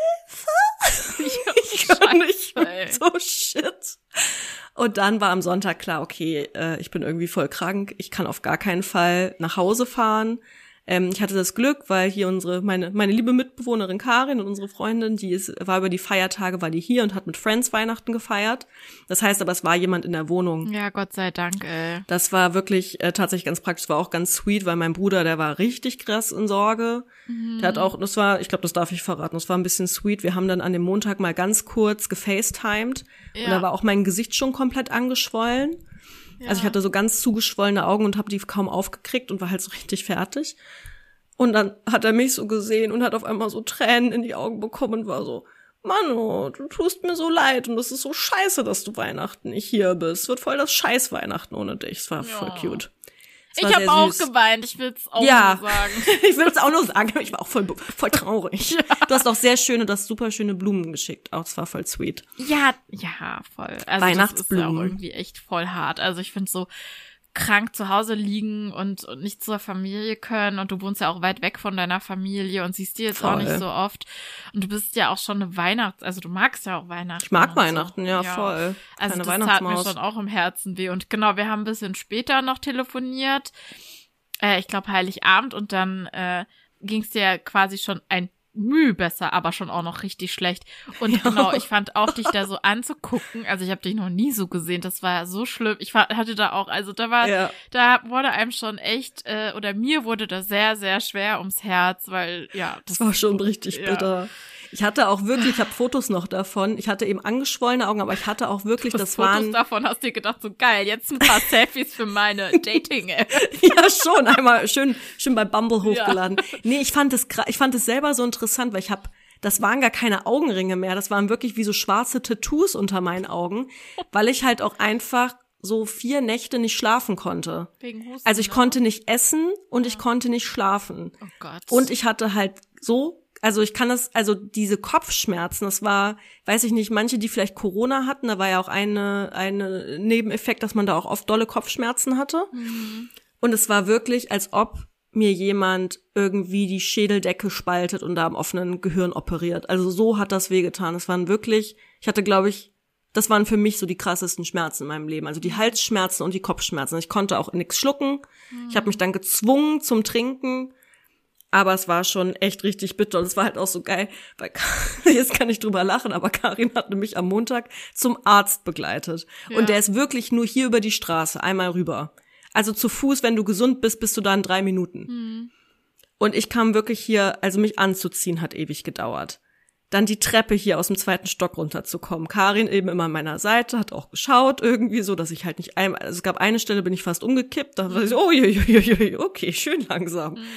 Hilfe.
Ich kann nicht
so shit. Und dann war am Sonntag klar, okay, äh, ich bin irgendwie voll krank, ich kann auf gar keinen Fall nach Hause fahren. Ähm, ich hatte das Glück, weil hier unsere meine meine liebe Mitbewohnerin Karin und unsere Freundin, die ist war über die Feiertage, war die hier und hat mit Friends Weihnachten gefeiert. Das heißt aber, es war jemand in der Wohnung.
Ja, Gott sei Dank, ey.
Das war wirklich äh, tatsächlich ganz praktisch, war auch ganz sweet, weil mein Bruder, der war richtig krass in Sorge. Mhm. Der hat auch, das war, ich glaube, das darf ich verraten, das war ein bisschen sweet. Wir haben dann an dem Montag mal ganz kurz gefacetimed ja. Und da war auch mein Gesicht schon komplett angeschwollen. Ja. Also ich hatte so ganz zugeschwollene Augen und habe die kaum aufgekriegt und war halt so richtig fertig. Und dann hat er mich so gesehen und hat auf einmal so Tränen in die Augen bekommen und war so, Manu, du tust mir so leid und es ist so scheiße, dass du Weihnachten nicht hier bist. Es wird voll das Scheiß Weihnachten ohne dich. Es war ja. voll cute.
Ich habe auch geweint, ich will's auch
ja.
nur sagen.
Ich will's auch nur sagen, ich war auch voll, voll traurig. Ja. Du hast auch sehr schöne, du hast super schöne Blumen geschickt. Auch, es war voll sweet.
Ja, ja, voll. Also
Weihnachtsblumen.
Das ist ja auch irgendwie echt voll hart. Also ich finde so krank zu Hause liegen und, und nicht zur Familie können und du wohnst ja auch weit weg von deiner Familie und siehst die jetzt voll. Auch nicht so oft und du bist ja auch schon eine Weihnachts-, also du magst ja auch Weihnachten.
Ich mag Weihnachten, so. ja,
ja,
voll.
Also
Keine
das tat mir schon auch im Herzen weh und genau, wir haben ein bisschen später noch telefoniert, äh, ich glaube Heiligabend und dann äh, ging es dir ja quasi schon ein Müh besser, aber schon auch noch richtig schlecht. Und ja. Genau, ich fand auch, dich da so anzugucken, also ich habe dich noch nie so gesehen, das war so schlimm. Ich hatte da auch, also da war, ja. da wurde einem schon echt, äh, oder mir wurde da sehr, sehr schwer ums Herz, weil, ja.
Das, das war schon richtig ja. bitter. Ich hatte auch wirklich, ich habe Fotos noch davon, ich hatte eben angeschwollene Augen, aber ich hatte auch wirklich, das
Fotos
waren...
Fotos davon hast du dir gedacht, so geil, jetzt ein paar Selfies für meine Dating-App.
Ja, schon, einmal schön schön bei Bumble hochgeladen. Ja. Nee, ich fand es ich fand es selber so interessant, weil ich habe, das waren gar keine Augenringe mehr, das waren wirklich wie so schwarze Tattoos unter meinen Augen, weil ich halt auch einfach so vier Nächte nicht schlafen konnte.
Wegen Husten,
also ich
ne?
konnte nicht essen und ja. ich konnte nicht schlafen.
Oh Gott.
Und ich hatte halt so... Also ich kann das, also diese Kopfschmerzen, das war, weiß ich nicht, manche, die vielleicht Corona hatten, da war ja auch eine, eine Nebeneffekt, dass man da auch oft dolle Kopfschmerzen hatte. Mhm. Und es war wirklich, als ob mir jemand irgendwie die Schädeldecke spaltet und da am offenen Gehirn operiert. Also so hat das wehgetan. Es waren wirklich, ich hatte, glaube ich, das waren für mich so die krassesten Schmerzen in meinem Leben. Also die Halsschmerzen und die Kopfschmerzen. Ich konnte auch nichts schlucken. Mhm. Ich habe mich dann gezwungen zum Trinken. Aber es war schon echt richtig bitter und es war halt auch so geil, weil jetzt kann ich drüber lachen, aber Karin hat mich am Montag zum Arzt begleitet. Ja. Und der ist wirklich nur hier über die Straße, einmal rüber. Also zu Fuß, wenn du gesund bist, bist du da in drei Minuten. Mhm. Und ich kam wirklich hier, also mich anzuziehen hat ewig gedauert. Dann die Treppe hier aus dem zweiten Stock runterzukommen. Karin eben immer an meiner Seite, hat auch geschaut irgendwie so, dass ich halt nicht einmal, also es gab eine Stelle, bin ich fast umgekippt, da war ich so, oh, je, je, je, okay, schön langsam. Mhm.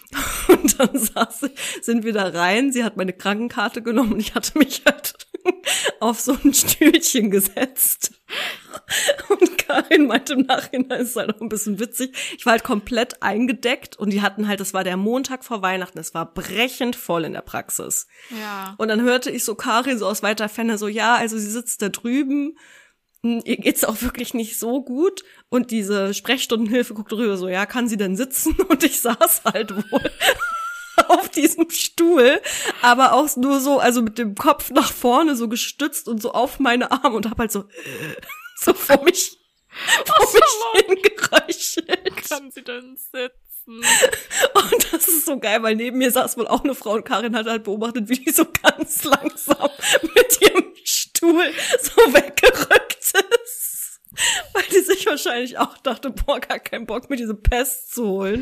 Und dann saß ich, sind wir da rein, sie hat meine Krankenkarte genommen und ich hatte mich halt auf so ein Stühlchen gesetzt. Und Karin meinte im Nachhinein, ist halt auch ein bisschen witzig, ich war halt komplett eingedeckt und die hatten halt, das war der Montag vor Weihnachten, es war brechend voll in der Praxis.
Ja.
Und dann hörte ich so Karin so aus weiter Ferne so, ja, also sie sitzt da drüben, ihr geht's auch wirklich nicht so gut. Und diese Sprechstundenhilfe guckt rüber so, ja, kann sie denn sitzen? Und ich saß halt wohl auf diesem Stuhl, aber auch nur so, also mit dem Kopf nach vorne so gestützt und so auf meine Arme und hab halt so, so vor mich, vor mich hingeröchelt.
Kann sie denn sitzen?
Und das ist so geil, weil neben mir saß wohl auch eine Frau und Karin hat halt beobachtet, wie die so ganz langsam mit ihrem Stuhl so weggerückt ist. Weil die sich wahrscheinlich auch dachte, boah, gar keinen Bock, mir diese Pest zu holen.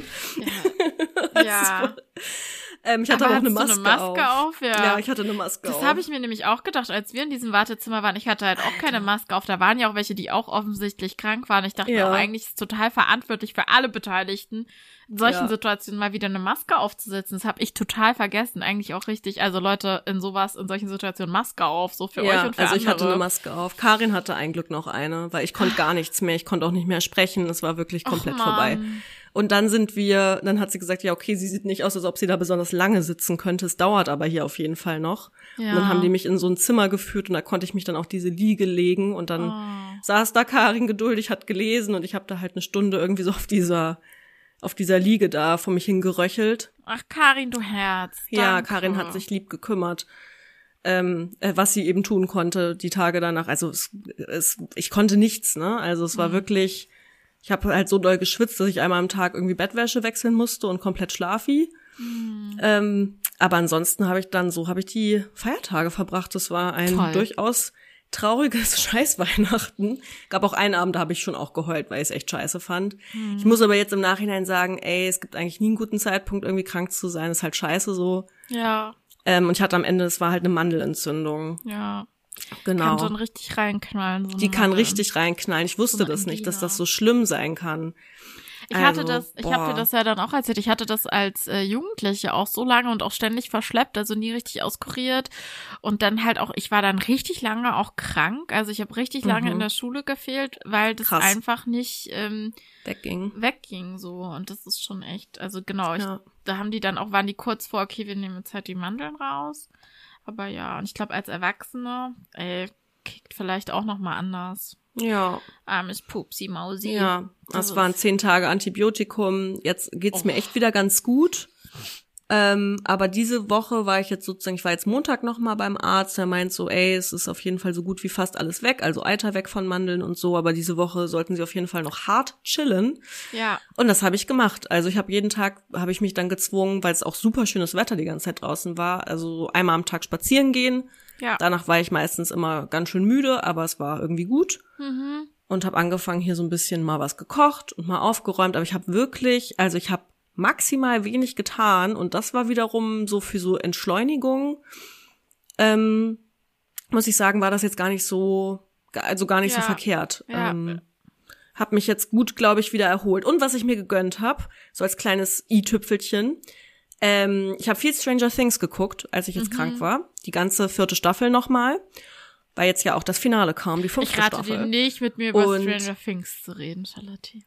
Ja. ja.
Ähm, ich hatte
aber
auch eine
Maske,
Maske,
eine Maske auf.
auf.
Ja.
ja, ich hatte eine Maske
das
auf.
Das habe ich mir nämlich auch gedacht, als wir in diesem Wartezimmer waren. Ich hatte halt auch keine Maske auf. Da waren ja auch welche, die auch offensichtlich krank waren. Ich dachte
ja.
auch, eigentlich ist es total verantwortlich für alle Beteiligten, in solchen
ja.
Situationen mal wieder eine Maske aufzusetzen. Das habe ich total vergessen. Eigentlich auch richtig. Also Leute, in sowas, in solchen Situationen Maske auf, so für
ja,
euch und für
also
andere.
ich hatte eine Maske auf. Karin hatte ein Glück noch eine, weil ich konnte gar nichts mehr. Ich konnte auch nicht mehr sprechen. Es war wirklich komplett
Och,
vorbei. Und dann sind wir, dann hat sie gesagt, ja, okay, sie sieht nicht aus, als ob sie da besonders lange sitzen könnte. Es dauert aber hier auf jeden Fall noch.
Ja.
Und dann haben die mich in so ein Zimmer geführt und da konnte ich mich dann auf diese Liege legen und dann
Oh.
saß da Karin geduldig, hat gelesen und ich habe da halt eine Stunde irgendwie so auf dieser, auf dieser Liege da vor mich hingeröchelt.
Ach, Karin, du Herz. Danke.
Ja, Karin hat sich lieb gekümmert. Ähm, äh, was sie eben tun konnte, die Tage danach. Also es, es, ich konnte nichts, ne? Also es war
Mhm.
wirklich, ich habe halt so doll geschwitzt, dass ich einmal am Tag irgendwie Bettwäsche wechseln musste und komplett schlafi. Mhm. Ähm, aber ansonsten habe ich dann, so habe ich die Feiertage verbracht. Das war ein
Toll.
durchaus trauriges Scheiß-Weihnachten. Gab auch einen Abend, da habe ich schon auch geheult, weil ich es echt scheiße fand. Mhm. Ich muss aber jetzt im Nachhinein sagen, ey, es gibt eigentlich nie einen guten Zeitpunkt, irgendwie krank zu sein. Das ist halt scheiße so.
Ja.
Ähm, und ich hatte am Ende, es war halt eine Mandelentzündung.
Ja.
Genau.
Kann schon richtig reinknallen. So
die kann
Mandel.
richtig reinknallen. Ich wusste
So eine
das nicht, dass
Angina.
das so schlimm sein kann.
Ich hatte
Also,
das, ich
boah.
habe dir das ja dann auch erzählt, ich hatte das als äh, Jugendliche auch so lange und auch ständig verschleppt, also nie richtig auskuriert und dann halt auch, ich war dann richtig lange auch krank, also ich habe richtig lange
Mhm.
in der Schule gefehlt, weil das
Krass.
einfach nicht ähm,
Wegging.
wegging so und das ist schon echt, also genau, ich,
Ja.
da haben die dann auch, waren die kurz vor, okay, wir nehmen jetzt halt die Mandeln raus, aber ja, und ich glaube als Erwachsene, ey, kickt vielleicht auch nochmal anders.
Ja.
Armes Pupsi Mausi.
Ja, das
Also
waren zehn Tage Antibiotikum. Jetzt geht's
Oh.
mir echt wieder ganz gut. Ähm, aber diese Woche war ich jetzt sozusagen, ich war jetzt Montag nochmal beim Arzt, der meint so, ey, es ist auf jeden Fall so gut wie fast alles weg, also Eiter weg von Mandeln und so, aber diese Woche sollten sie auf jeden Fall noch hart chillen.
Ja.
Und das habe ich gemacht. Also ich habe jeden Tag, habe ich mich dann gezwungen, weil es auch super schönes Wetter die ganze Zeit draußen war, also einmal am Tag spazieren gehen.
Ja.
Danach war ich meistens immer ganz schön müde, aber es war irgendwie gut.
Mhm.
Und habe angefangen, hier so ein bisschen mal was gekocht und mal aufgeräumt. Aber ich habe wirklich, also ich habe maximal wenig getan. Und das war wiederum so für so Entschleunigung, ähm, muss ich sagen, war das jetzt gar nicht so, also gar nicht
Ja.
so verkehrt.
Ja.
Ähm, hab mich jetzt gut, glaube ich, wieder erholt. Und was ich mir gegönnt habe, so als kleines i-Tüpfelchen, ähm, ich habe viel Stranger Things geguckt, als ich jetzt
Mhm.
krank war. Die ganze vierte Staffel nochmal. Weil jetzt ja auch das Finale kam, die fünfte
Ich rate
Staffel.
dir nicht, mit mir über
Und-
Stranger Things zu reden, Charlotte.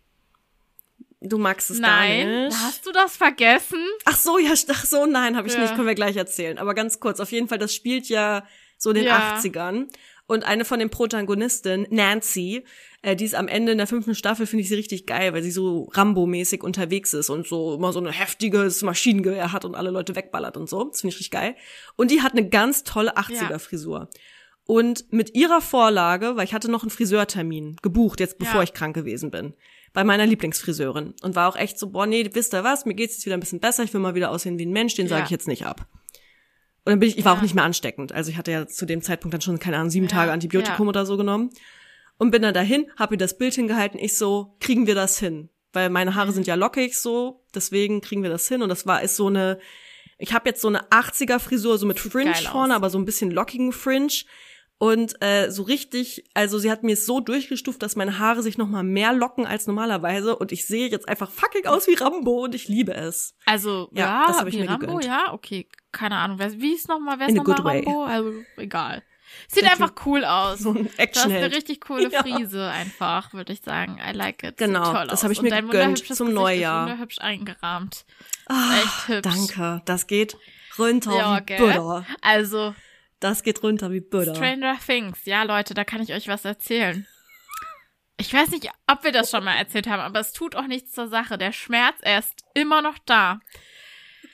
Du magst es
Nein,
gar nicht.
hast du das vergessen?
Ach so, ja, ach so, nein, habe ich
Ja.
nicht, können wir gleich erzählen. Aber ganz kurz, auf jeden Fall, das spielt ja so in den
Ja.
achtzigern. Und eine von den Protagonistinnen, Nancy, äh, die ist am Ende in der fünften Staffel, finde ich sie richtig geil, weil sie so Rambo-mäßig unterwegs ist und so immer so ein heftiges Maschinengewehr hat und alle Leute wegballert und so. Das finde ich richtig geil. Und die hat eine ganz tolle achtziger-Frisur. Und mit ihrer Vorlage, weil ich hatte noch einen Friseurtermin gebucht, jetzt bevor
Ja.
ich krank gewesen bin, bei meiner Lieblingsfriseurin. Und war auch echt so, boah, nee, wisst ihr was, mir geht's jetzt wieder ein bisschen besser, ich will mal wieder aussehen wie ein Mensch, den sage
Ja.
ich jetzt nicht ab. Und dann bin ich, ich war
Ja.
auch nicht mehr ansteckend. Also ich hatte ja zu dem Zeitpunkt dann schon, keine Ahnung, sieben
Ja,
Tage Antibiotikum
ja.
oder so genommen. Und bin dann dahin, hab ihr das Bild hingehalten, ich so, kriegen wir das hin? Weil meine Haare sind ja lockig so, deswegen kriegen wir das hin. Und das war, ist so eine, ich habe jetzt so eine achtziger-Frisur, so mit
Sieht
Fringe
geil
vorne,
aus.
aber so ein bisschen lockigen Fringe. Und äh, so richtig, also sie hat mir es so durchgestuft, dass meine Haare sich noch mal mehr locken als normalerweise. Und ich sehe jetzt einfach fucking aus wie Rambo und ich liebe es.
Also,
Ja,
ja,
das hab ich
wie
mir
Rambo,
gegönnt.
ja, okay, keine Ahnung. Wer, wie ist nochmal, wer ist
In a
nochmal
good way.
Rambo? Also, egal. Sieht
Der
einfach cool aus.
So ein
Du hast eine
Actionheld.
richtig coole
Ja.
Frise einfach, würde ich sagen. I like it.
Genau,
Sieht toll
das
aus.
hab ich
Und
mir
dein
gegönnt
wunderhübsches
zum
Gesicht
Neujahr.
Ist wunderhübsch eingerahmt.
Ah,
Echt hübsch.
danke, das geht runter
Ja,
wie
gell?
Butter.
Also,
Das geht runter wie Butter.
Stranger Things. Ja, Leute, da kann ich euch was erzählen. Ich weiß nicht, ob wir das schon mal erzählt haben, aber es tut auch nichts zur Sache. Der Schmerz, er ist immer noch da.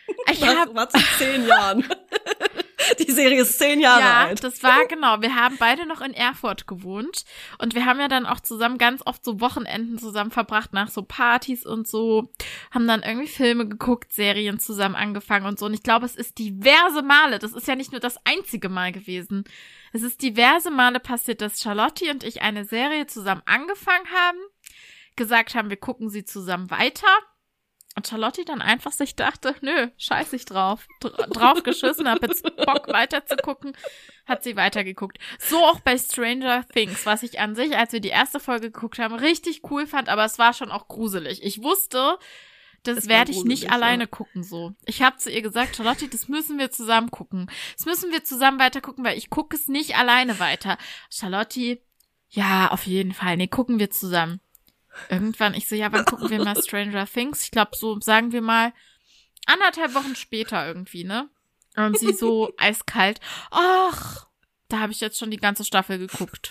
Ich hab,
war zu zehn Jahren. Die Serie ist zehn Jahre
ja,
alt.
Das war genau. Wir haben beide noch in Erfurt gewohnt und wir haben ja dann auch zusammen ganz oft so Wochenenden zusammen verbracht nach so Partys und so, haben dann irgendwie Filme geguckt, Serien zusammen angefangen und so. Und ich glaube, es ist diverse Male, das ist ja nicht nur das einzige Mal gewesen, es ist diverse Male passiert, dass Charlotte und ich eine Serie zusammen angefangen haben, gesagt haben, wir gucken sie zusammen weiter. Und Charlotte dann einfach sich dachte, nö, scheiß ich drauf. Dra- drauf geschissen, hab jetzt Bock weiter zu gucken, hat sie weitergeguckt. So auch bei Stranger Things, was ich an sich, als wir die erste Folge geguckt haben, richtig cool fand, aber es war schon auch gruselig. Ich wusste, das
Es war
werde ich nicht
gruselig,
alleine
ja.
gucken so. Ich habe zu ihr gesagt, Charlotte, das müssen wir zusammen gucken. Das müssen wir zusammen weiter gucken, weil ich gucke es nicht alleine weiter. Charlotte, ja, auf jeden Fall, nee, gucken wir zusammen. Irgendwann, ich so, ja, wann gucken wir mal Stranger Things? Ich glaube, so, sagen wir mal, anderthalb Wochen später irgendwie, ne? Und sie so eiskalt, ach, da habe ich jetzt schon die ganze Staffel geguckt.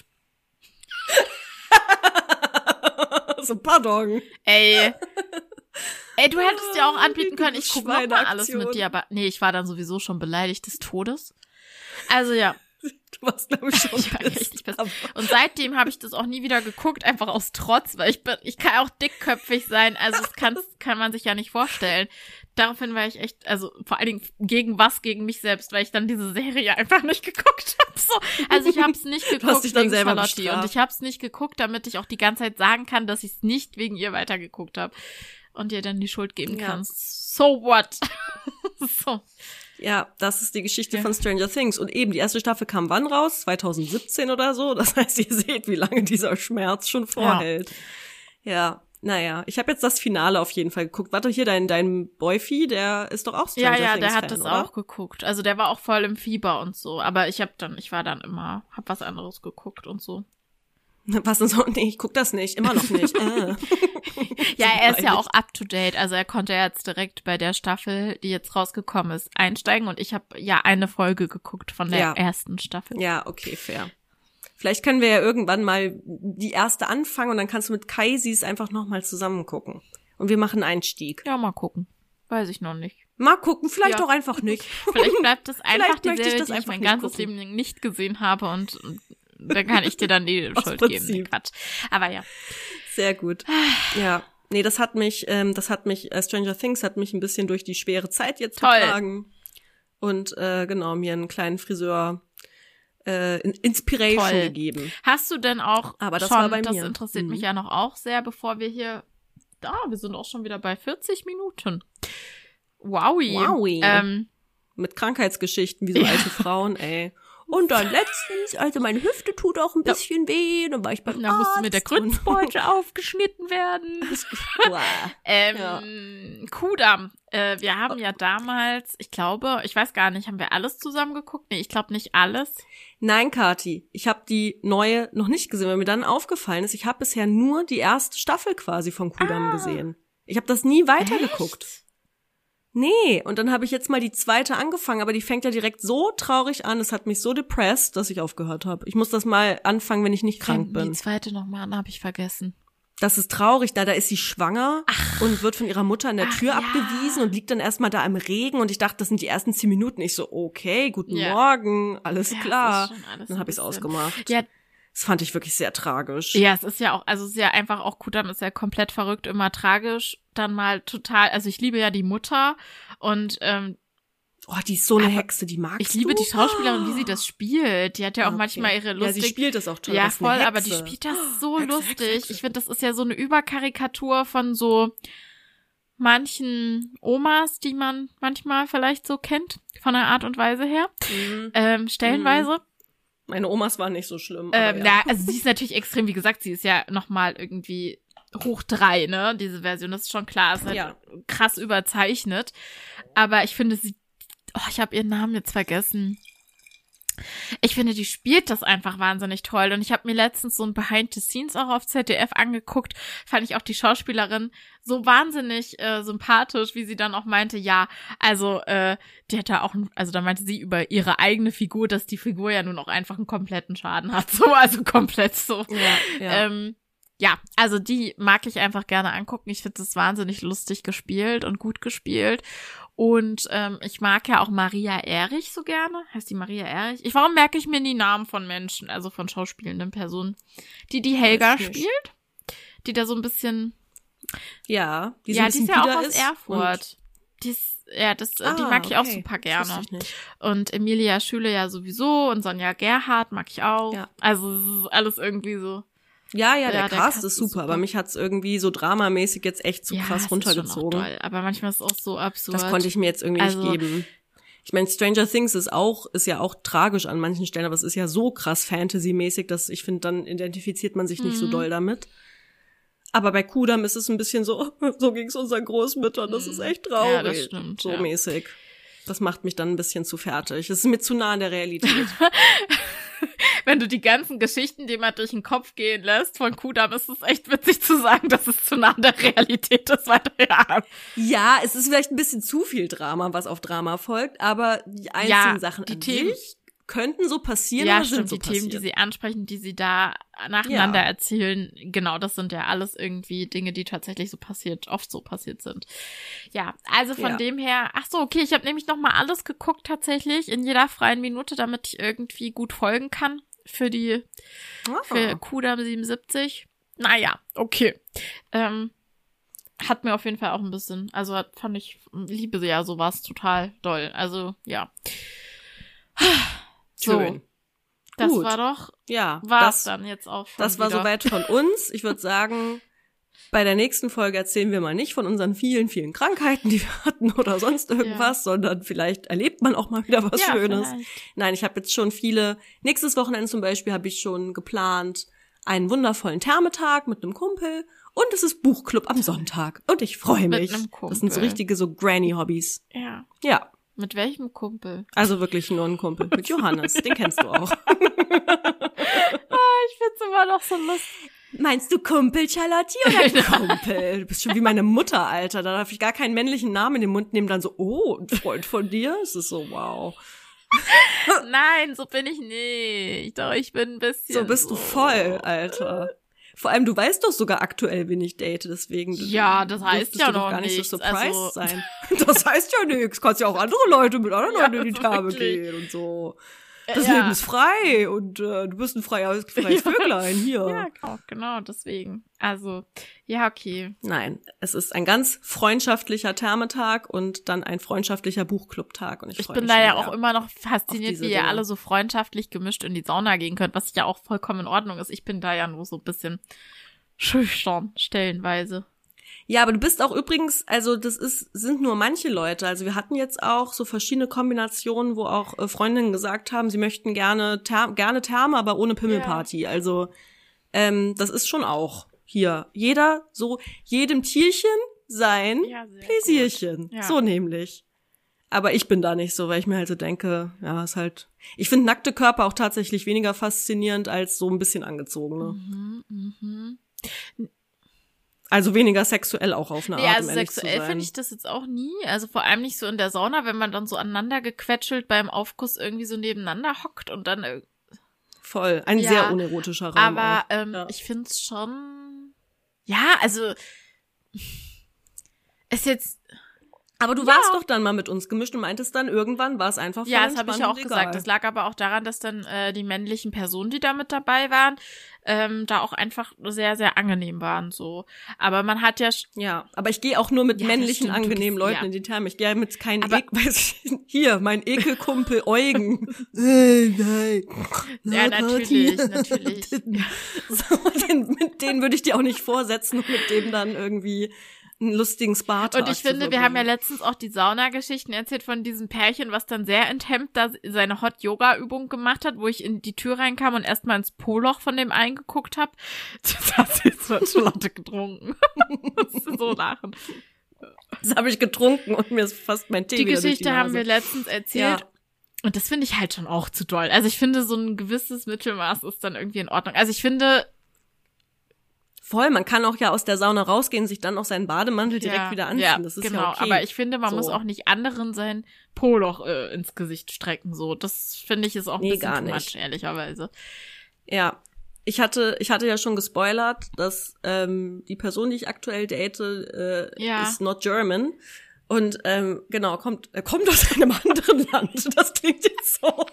So, pardon.
Ey. Ey, du hättest dir auch anbieten
Die
können, ich gucke noch mal alles
Schweineaktion.
mit dir, aber nee, ich war dann sowieso schon beleidigt des Todes. Also ja.
Du warst, glaube ich, schon
Ich war
pissed,
richtig pissed.
aber-
Und seitdem habe ich das auch nie wieder geguckt, einfach aus Trotz, weil ich bin, ich kann auch dickköpfig sein, also das kann, kann man sich ja nicht vorstellen. Daraufhin war ich echt, also vor allen Dingen gegen was, gegen mich selbst, weil ich dann diese Serie einfach nicht geguckt habe. So. Also ich habe es nicht geguckt
hast dich dann
wegen
selber
Charlotte
bestraft.
und ich habe es nicht geguckt, damit ich auch die ganze Zeit sagen kann, dass ich es nicht wegen ihr weitergeguckt habe und ihr dann die Schuld geben
Ja.
kann. So what? So.
Ja, das ist die Geschichte
Ja.
von Stranger Things. Und eben, die erste Staffel kam wann raus? zwanzig siebzehn oder so. Das heißt, ihr seht, wie lange dieser Schmerz schon vorhält. Ja, ja, naja. Ich habe jetzt das Finale auf jeden Fall geguckt. Warte, hier, dein, dein Boyfie, der ist doch auch
Ja,
Stranger
ja,
Things
der hat
Fan,
das
oder?
auch geguckt. Also der war auch voll im Fieber und so. Aber ich hab dann, ich war dann immer, hab was anderes geguckt und so.
Was denn so? Nee, ich guck das nicht. Immer noch nicht. äh.
Ja, er ist ja auch up to date. Also er konnte jetzt direkt bei der Staffel, die jetzt rausgekommen ist, einsteigen. Und ich habe ja eine Folge geguckt von der
Ja.
ersten Staffel.
Ja, okay, fair. Vielleicht können wir ja irgendwann mal die erste anfangen und dann kannst du mit Kaisis einfach nochmal zusammen gucken. Und wir machen einen Einstieg.
Ja, mal gucken. Weiß ich noch nicht.
Mal gucken, vielleicht
Ja.
auch einfach nicht.
Vielleicht bleibt es einfach
Vielleicht
die
möchte ich
Serie,
das
die ich
einfach
mein
nicht
ganzes
gucken.
Leben nicht gesehen habe und, und dann kann ich dir dann die
Aus
Schuld geben. Nee,
Prinzip.
Quatsch. Aber ja.
Sehr gut. Ja. Nee, das hat mich, ähm, das hat mich, äh, Stranger Things hat mich ein bisschen durch die schwere Zeit jetzt
Toll.
getragen. Und äh, genau, mir einen kleinen Friseur äh, in- Inspiration
Toll.
gegeben.
Hast du denn auch
Aber das
schon,
war bei
das
mir.
interessiert
Mhm.
mich ja noch auch sehr, bevor wir hier, da, wir sind auch schon wieder bei vierzig Minuten. Wowi.
Wowi.
Ähm,
Mit Krankheitsgeschichten, wie so alte Frauen, ey. Und dann letztens, also meine Hüfte tut auch ein bisschen weh, dann war ich beim
da musste mir der
Arzt und-
Grützbeutel aufgeschnitten werden.
Uah.
Ähm, Kudamm. Äh, wir haben ja damals, ich glaube, ich weiß gar nicht, haben wir alles zusammen geguckt? Nee, ich glaube nicht alles.
Nein, Kathi, ich habe die neue noch nicht gesehen, weil mir dann aufgefallen ist, ich habe bisher nur die erste Staffel quasi von Kudamm
Ah.
gesehen. Ich habe das nie weitergeguckt.
Echt?
Nee, und dann habe ich jetzt mal die zweite angefangen, aber die fängt ja direkt so traurig an, es hat mich so depressed, dass ich aufgehört habe. Ich muss das mal anfangen, wenn ich nicht krank
Die
bin.
zweite nochmal an, habe ich vergessen.
Das ist traurig, da da ist sie schwanger und wird von ihrer Mutter an der
Ach,
Tür
ja.
abgewiesen und liegt dann erstmal da im Regen und ich dachte, das sind die ersten zehn Minuten. Ich so, okay, guten
Ja.
Morgen, alles
Ja,
klar.
das ist schon alles
Dann
ein
habe ich es
bisschen-
ausgemacht.
Ja,
Das fand ich wirklich sehr tragisch.
ja, es ist ja auch, also es ist ja einfach auch, Kudamm ist ja komplett verrückt, immer tragisch, dann mal total, also ich liebe ja die Mutter und ähm,
Oh, die ist so eine
Aber
Hexe, die magst
ich liebe
du?
die Schauspielerin, wie sie das spielt. Die hat ja auch
Okay.
manchmal ihre
Ja,
lustig.
sie spielt das auch toll.
Ja,
das ist eine
voll,
Hexe.
aber die spielt das so
Hexe,
lustig.
Hexe, Hexe.
Ich finde, das ist ja so eine Überkarikatur von so manchen Omas, die man manchmal vielleicht so kennt, von der Art und Weise her.
Mhm.
Ähm, stellenweise.
Meine Omas waren nicht so schlimm. Aber
Ähm,
ja.
ja, also sie ist natürlich extrem, wie gesagt, sie ist ja nochmal irgendwie hoch drei, ne, diese Version, das ist schon klar, ist halt
Ja.
krass überzeichnet, aber ich finde sie, oh, ich habe ihren Namen jetzt vergessen. Ich finde, die spielt das einfach wahnsinnig toll und ich habe mir letztens so ein Behind the Scenes auch auf Z D F angeguckt, fand ich auch die Schauspielerin so wahnsinnig äh, sympathisch, wie sie dann auch meinte, ja, also äh, die hat da auch, also da meinte sie über ihre eigene Figur, dass die Figur ja nun auch einfach einen kompletten Schaden hat, so, also komplett so.
Ja, ja.
Ähm, ja, also die mag ich einfach gerne angucken. Ich finde das wahnsinnig lustig gespielt und gut gespielt. Und ähm, ich mag ja auch Maria Erich so gerne. Heißt die Maria Erich? Ich, warum merke ich mir die Namen von Menschen, also von schauspielenden Personen? Die die Helga spielt, die da so ein bisschen...
Ja, die so
ja,
ein
die
bisschen
ist ja auch aus
ist
Erfurt. Die ist, ja, das,
ah,
die mag ich
okay.
auch super gerne.
Das wusste ich nicht.
Und Emilia Schüle ja sowieso und Sonja Gerhardt mag ich auch.
Ja.
Also es ist alles irgendwie so.
Ja, ja, der,
Ja, der
Cast
Cast
ist
ist
super,
super.
aber mich hat's irgendwie so dramamäßig jetzt echt zu
ja,
krass
es
runtergezogen.
Ist schon auch toll, aber manchmal ist es auch so absurd.
Das konnte ich mir jetzt irgendwie
Also-
nicht geben. Ich meine, Stranger Things ist auch, ist ja auch tragisch an manchen Stellen, aber es ist ja so krass Fantasy-mäßig, dass ich finde, dann identifiziert man sich nicht
Mhm.
so doll damit. Aber bei Kudam ist es ein bisschen so, so ging's unseren Großmüttern, das ist echt traurig.
Ja, das stimmt,
so
ja.
mäßig. Das macht mich dann ein bisschen zu fertig. Es ist mir zu nah an der Realität.
Wenn du die ganzen Geschichten, die man durch den Kopf gehen lässt von Kudam, ist es echt witzig zu sagen, dass es zu nah an der Realität ist, weiter ja.
Ja, es ist vielleicht ein bisschen zu viel Drama, was auf Drama folgt, aber die einzelnen
Ja,
Sachen
die
an
Themen-
sich könnten so passieren
Ja,
oder
stimmt,
sind so
die
passiert.
Themen, die sie ansprechen, die sie da nacheinander
Ja.
erzählen, genau, das sind ja alles irgendwie Dinge, die tatsächlich so passiert, oft so passiert sind. Ja, also von
Ja.
dem her, ach so, okay, ich habe nämlich noch mal alles geguckt tatsächlich in jeder freien Minute, damit ich irgendwie gut folgen kann für die
Ah.
für Kudam siebenundsiebzig. Naja, okay. Ähm, hat mir auf jeden Fall auch ein bisschen, also hat, fand ich, liebe ja sowas total doll. Also, ja. So,
Schön.
das
Gut.
war doch,
Ja,
war's
das,
dann jetzt auch schon
das war
wieder.
soweit von uns. Ich würde sagen, bei der nächsten Folge erzählen wir mal nicht von unseren vielen, vielen Krankheiten, die wir hatten oder sonst irgendwas,
Ja.
sondern vielleicht erlebt man auch mal wieder was
Ja,
Schönes.
vielleicht.
Nein, ich habe jetzt schon viele, nächstes Wochenende zum Beispiel habe ich schon geplant, einen wundervollen Thermetag mit einem Kumpel und es ist Buchclub am Sonntag und ich freue
Mit
mich.
einem
Das sind so
Kumpel.
richtige so Granny-Hobbys.
Ja.
Ja,
Mit welchem Kumpel?
also wirklich nur ein Kumpel mit Johannes, den kennst du auch.
Ich find's immer noch so lustig.
Meinst du Kumpel, Charlotte, oder Kumpel? Du bist schon wie meine Mutter, Alter. Da darf ich gar keinen männlichen Namen in den Mund nehmen, dann so, oh, ein Freund von dir? Es ist so, wow.
Nein, so bin ich nicht. Doch, ich bin ein bisschen
So bist du voll, Alter. Vor allem, du weißt doch sogar aktuell, wen ich date, deswegen
Ja, das heißt
dürftest
ja
du doch
noch
gar nicht
nichts.
so surprised
Also-
sein. Das heißt ja nichts. Kannst ja auch andere Leute mit anderen
Ja,
Leuten in die Therme
wirklich.
gehen und so. Das
Ja.
Leben ist frei und äh, du bist ein freier, freies
Ja.
Vöglein hier.
Ja, genau, genau, deswegen. Also, ja, okay.
Nein, es ist ein ganz freundschaftlicher Thermetag und dann ein freundschaftlicher Buchclubtag. Und ich,
Ich
freu
bin
mich
da
schon
ja
sehr.
auch immer noch fasziniert,
diese
wie ihr
Dinge.
alle so freundschaftlich gemischt in die Sauna gehen könnt, was ja auch vollkommen in Ordnung ist. Ich bin da ja nur so ein bisschen schüchtern, stellenweise.
Ja, aber du bist auch übrigens, also das ist, sind nur manche Leute. Also wir hatten jetzt auch so verschiedene Kombinationen, wo auch äh, Freundinnen gesagt haben, sie möchten gerne Ther gerne Therme, aber ohne Pimmelparty. Also ähm, das ist schon auch hier. Jeder so, jedem Tierchen sein
Ja, sehr
Pläsierchen.
gut. Ja.
So nämlich. Aber ich bin da nicht so, weil ich mir halt so denke, ja, ist halt. Ich finde nackte Körper auch tatsächlich weniger faszinierend als so ein bisschen angezogene.
Mhm, mhm.
Also weniger sexuell auch auf eine
Ja,
Art,
also
um ehrlich zu
sexuell
sein.
finde ich das jetzt auch nie. Also vor allem nicht so in der Sauna, wenn man dann so aneinander gequetschelt beim Aufguss irgendwie so nebeneinander hockt und dann. ir-
Voll. Ein
Ja,
sehr unerotischer Raum.
Aber
auch.
ähm,
Ja.
ich finde es schon. Ja, also. Ist jetzt.
Aber du
Ja.
warst doch dann mal mit uns gemischt und meintest dann, irgendwann war es einfach voll
Ja, das habe ich ja auch
entspannt und
gesagt.
egal.
Das lag aber auch daran, dass dann äh, die männlichen Personen, die da mit dabei waren, ähm, da auch einfach sehr, sehr angenehm waren. So. Aber man hat ja. sch-
Ja, aber ich gehe auch nur mit
Ja, das
männlichen,
stimmt, du
angenehmen
bist-
Leuten
ja.
in die Therme. Ich gehe mit keinen
Aber-
Ekel, weiß ich, hier, mein Ekelkumpel Eugen. Äh, nein.
Ja,
Na,
natürlich,
Kathi.
natürlich.
So, den, mit denen würde ich dir auch nicht vorsetzen und mit dem dann irgendwie einen lustigen Spa-Tag
Und ich
zu
finde, wir haben ja
verbringen.
letztens auch die Saunageschichten erzählt von diesem Pärchen, was dann sehr enthemmt da seine Hot-Yoga-Übung gemacht hat, wo ich in die Tür reinkam und erstmal ins Po-Loch von dem eingeguckt habe. Das hat sie jetzt mit Charlotte getrunken. Das ist so lachen.
Das habe ich getrunken und mir ist fast mein Tee
Die
wieder durch
Geschichte
die
haben
Nase.
wir letztens erzählt.
Ja.
Und das finde ich halt schon auch zu doll. Also ich finde, so ein gewisses Mittelmaß ist dann irgendwie in Ordnung. Also ich finde,
Voll, man kann auch ja aus der Sauna rausgehen, sich dann auch seinen Bademantel direkt
ja,
wieder anziehen.
ja,
das ist
genau.
ja okay.
Aber ich finde, man
So.
muss auch nicht anderen sein Poloch äh, ins Gesicht strecken. So, das finde ich ist auch ein
Nee,
bisschen
gar
too
nicht.
much, ehrlicherweise.
Ja, ich hatte, ich hatte ja schon gespoilert, dass ähm, die Person, die ich aktuell date, äh,
Ja.
ist not German. Und ähm, genau, kommt, er kommt aus einem anderen Land. Das klingt jetzt so.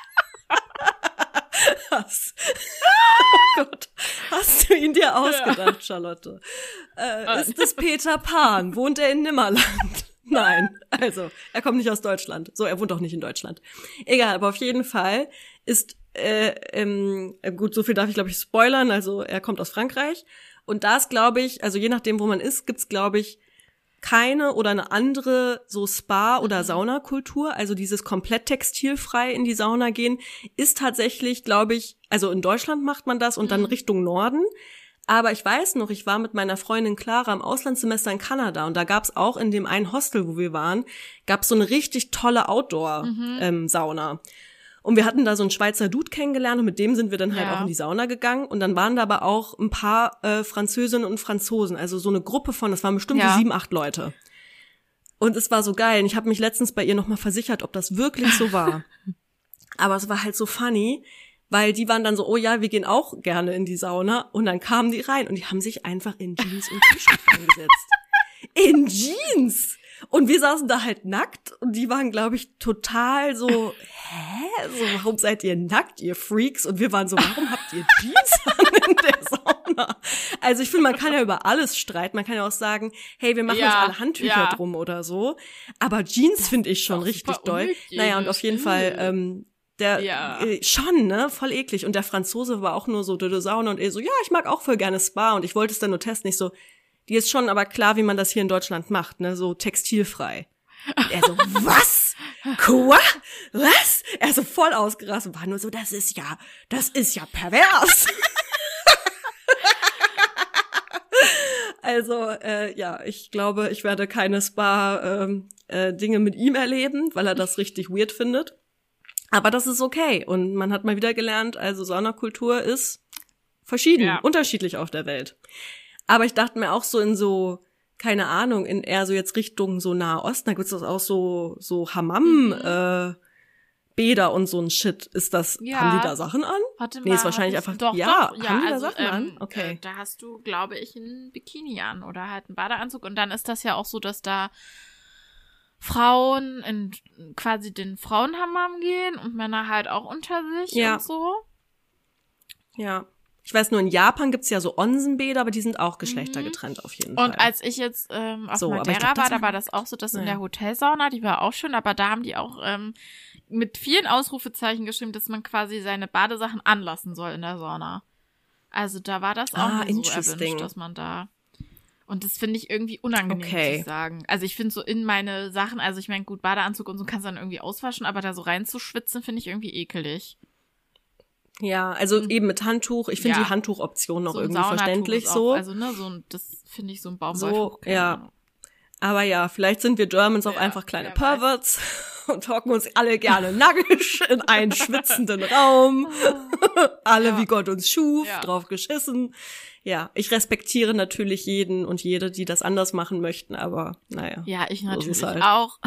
Hast, oh Gott, hast du ihn dir ausgedacht, Charlotte? Äh, ist es Peter Pan? Wohnt er in Nimmerland? Nein, also er kommt nicht aus Deutschland. So, er wohnt auch nicht in Deutschland. Egal, aber auf jeden Fall ist, äh, ähm, gut, so viel darf ich, glaube ich, spoilern. Also er kommt aus Frankreich. Und da ist, glaube ich, also je nachdem, wo man ist, gibt's, glaube ich, keine oder eine andere so Spa- oder Saunakultur, also dieses komplett textilfrei in die Sauna gehen, ist tatsächlich, glaube ich, also in Deutschland macht man das und dann Richtung Norden. Aber ich weiß noch, ich war mit meiner Freundin Clara im Auslandssemester in Kanada und da gab's auch in dem einen Hostel, wo wir waren, gab's so eine richtig tolle Outdoor-Sauna. Mhm. Ähm, Und wir hatten da so einen Schweizer Dude kennengelernt und mit dem sind wir dann halt ja. auch in die Sauna gegangen. Und dann waren da aber auch ein paar äh, Französinnen und Franzosen, also so eine Gruppe von, das waren bestimmt ja. so sieben, acht Leute. Und es war so geil. Und ich habe mich letztens bei ihr nochmal versichert, ob das wirklich so war. Aber es war halt so funny, weil die waren dann so, oh ja, wir gehen auch gerne in die Sauna. Und dann kamen die rein und die haben sich einfach in Jeans und T-Shirt eingesetzt. In Jeans! Und wir saßen da halt nackt und die waren, glaube ich, total so, hä? So, warum seid ihr nackt, ihr Freaks? Und wir waren so, warum habt ihr Jeans an in der Sauna? Also ich finde, man kann ja über alles streiten. Man kann ja auch sagen, hey, wir machen ja, uns alle Handtücher ja. drum oder so. Aber Jeans finde ich schon richtig doll. Naja, und auf jeden Fall, ähm, der, ja. äh, schon, ne? Voll eklig. Und der Franzose war auch nur so, döde Sauna und er so, ja, ich mag auch voll gerne Spa. Und ich wollte es dann nur testen. Ich so, die ist schon aber klar, wie man das hier in Deutschland macht, ne, so textilfrei. Und er so, was? Qua? Was? Er so voll ausgerastet, war nur so, das ist ja, das ist ja pervers. Also, äh, ja, ich glaube, ich werde keine Spa-Dinge ähm, äh, mit ihm erleben, weil er das richtig weird findet. Aber das ist okay. Und man hat mal wieder gelernt, also Saunakultur ist verschieden, ja. unterschiedlich auf der Welt. Aber ich dachte mir auch so in so, keine Ahnung, in eher so jetzt Richtung so Nahe Osten, da gibt's das auch so so Hammam, mhm. äh, Bäder und so ein Shit. Ist das, ja. haben die da Sachen an?
Warte mal,
nee, ist wahrscheinlich einfach,
doch,
ja,
doch, ja,
haben die
also,
da Sachen
ähm,
an? Okay.
Äh, da hast du, glaube ich, ein Bikini an oder halt einen Badeanzug und dann ist das ja auch so, dass da Frauen in quasi den Frauenhammam gehen und Männer halt auch unter sich
ja.
und so.
Ja. Ich weiß nur, in Japan gibt's ja so Onsenbäder, aber die sind auch geschlechtergetrennt auf jeden
und
Fall.
Und als ich jetzt ähm, auf
so,
Madeira
glaub,
war, da war das auch so, dass
ja.
in der Hotelsauna, die war auch schön, aber da haben die auch ähm, mit vielen Ausrufezeichen geschrieben, dass man quasi seine Badesachen anlassen soll in der Sauna. Also da war das auch
ah,
nicht so erwünscht, dass man da... Und das finde ich irgendwie unangenehm,
okay.
muss ich sagen. Also ich finde so in meine Sachen, also ich meine, gut, Badeanzug und so kannst du dann irgendwie auswaschen, aber da so reinzuschwitzen, finde ich irgendwie ekelig.
Ja, also mhm. eben mit Handtuch. Ich finde ja. die Handtuchoption noch so irgendwie verständlich so.
Auch, also ne, so ein, das finde ich so ein Baumwolltuch.
So, ja. Aber ja, vielleicht sind wir Germans auch ja, einfach kleine Perverts und hocken uns alle gerne nackig in einen schwitzenden Raum. alle ja. wie Gott uns schuf, ja. drauf geschissen. Ja, ich respektiere natürlich jeden und jede, die das anders machen möchten, aber naja.
Ja, ich natürlich
so halt.
auch.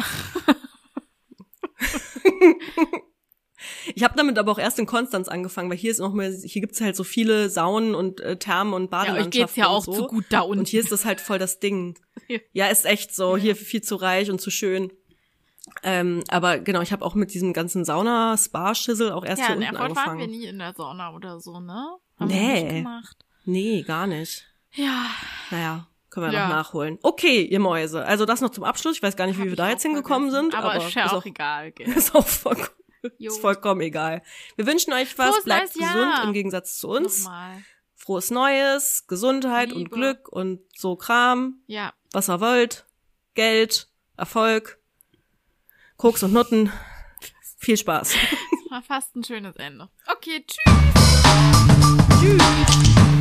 Ich habe damit aber auch erst in Konstanz angefangen, weil hier ist noch mehr, hier gibt's halt so viele Saunen und äh, Thermen und Badelandschaften. Ja, euch geht's
ja auch
so.
zu gut da unten.
Und hier ist das halt voll das Ding. Ja, ist echt so. Ja. Hier viel zu reich und zu schön. Ähm, aber genau, ich habe auch mit diesem ganzen Sauna-Spa-Schissel auch erst
ja,
hier unten
angefangen. Ja, in Erfurt waren wir nie in der Sauna oder so, ne? Haben
nee.
wir nicht gemacht.
Nee, gar nicht.
Ja.
Naja, können wir
ja.
noch nachholen. Okay, ihr Mäuse. Also das noch zum Abschluss. Ich weiß gar nicht, wie Hab wir da jetzt hingekommen sind.
Aber,
aber
ist ja
ist
auch,
auch
egal. Gell.
Ist auch vollkommen, ist vollkommen egal. Wir wünschen euch was.
Frohes
Bleibt
Neues
gesund
Jahr.
im Gegensatz zu uns.
Nochmal.
Frohes Neues, Gesundheit
Liebe.
und Glück und so Kram.
Ja.
Was ihr wollt. Geld, Erfolg, Koks und Nutten. Viel Spaß.
Das war fast ein schönes Ende. Okay, tschüss.
Tschüss.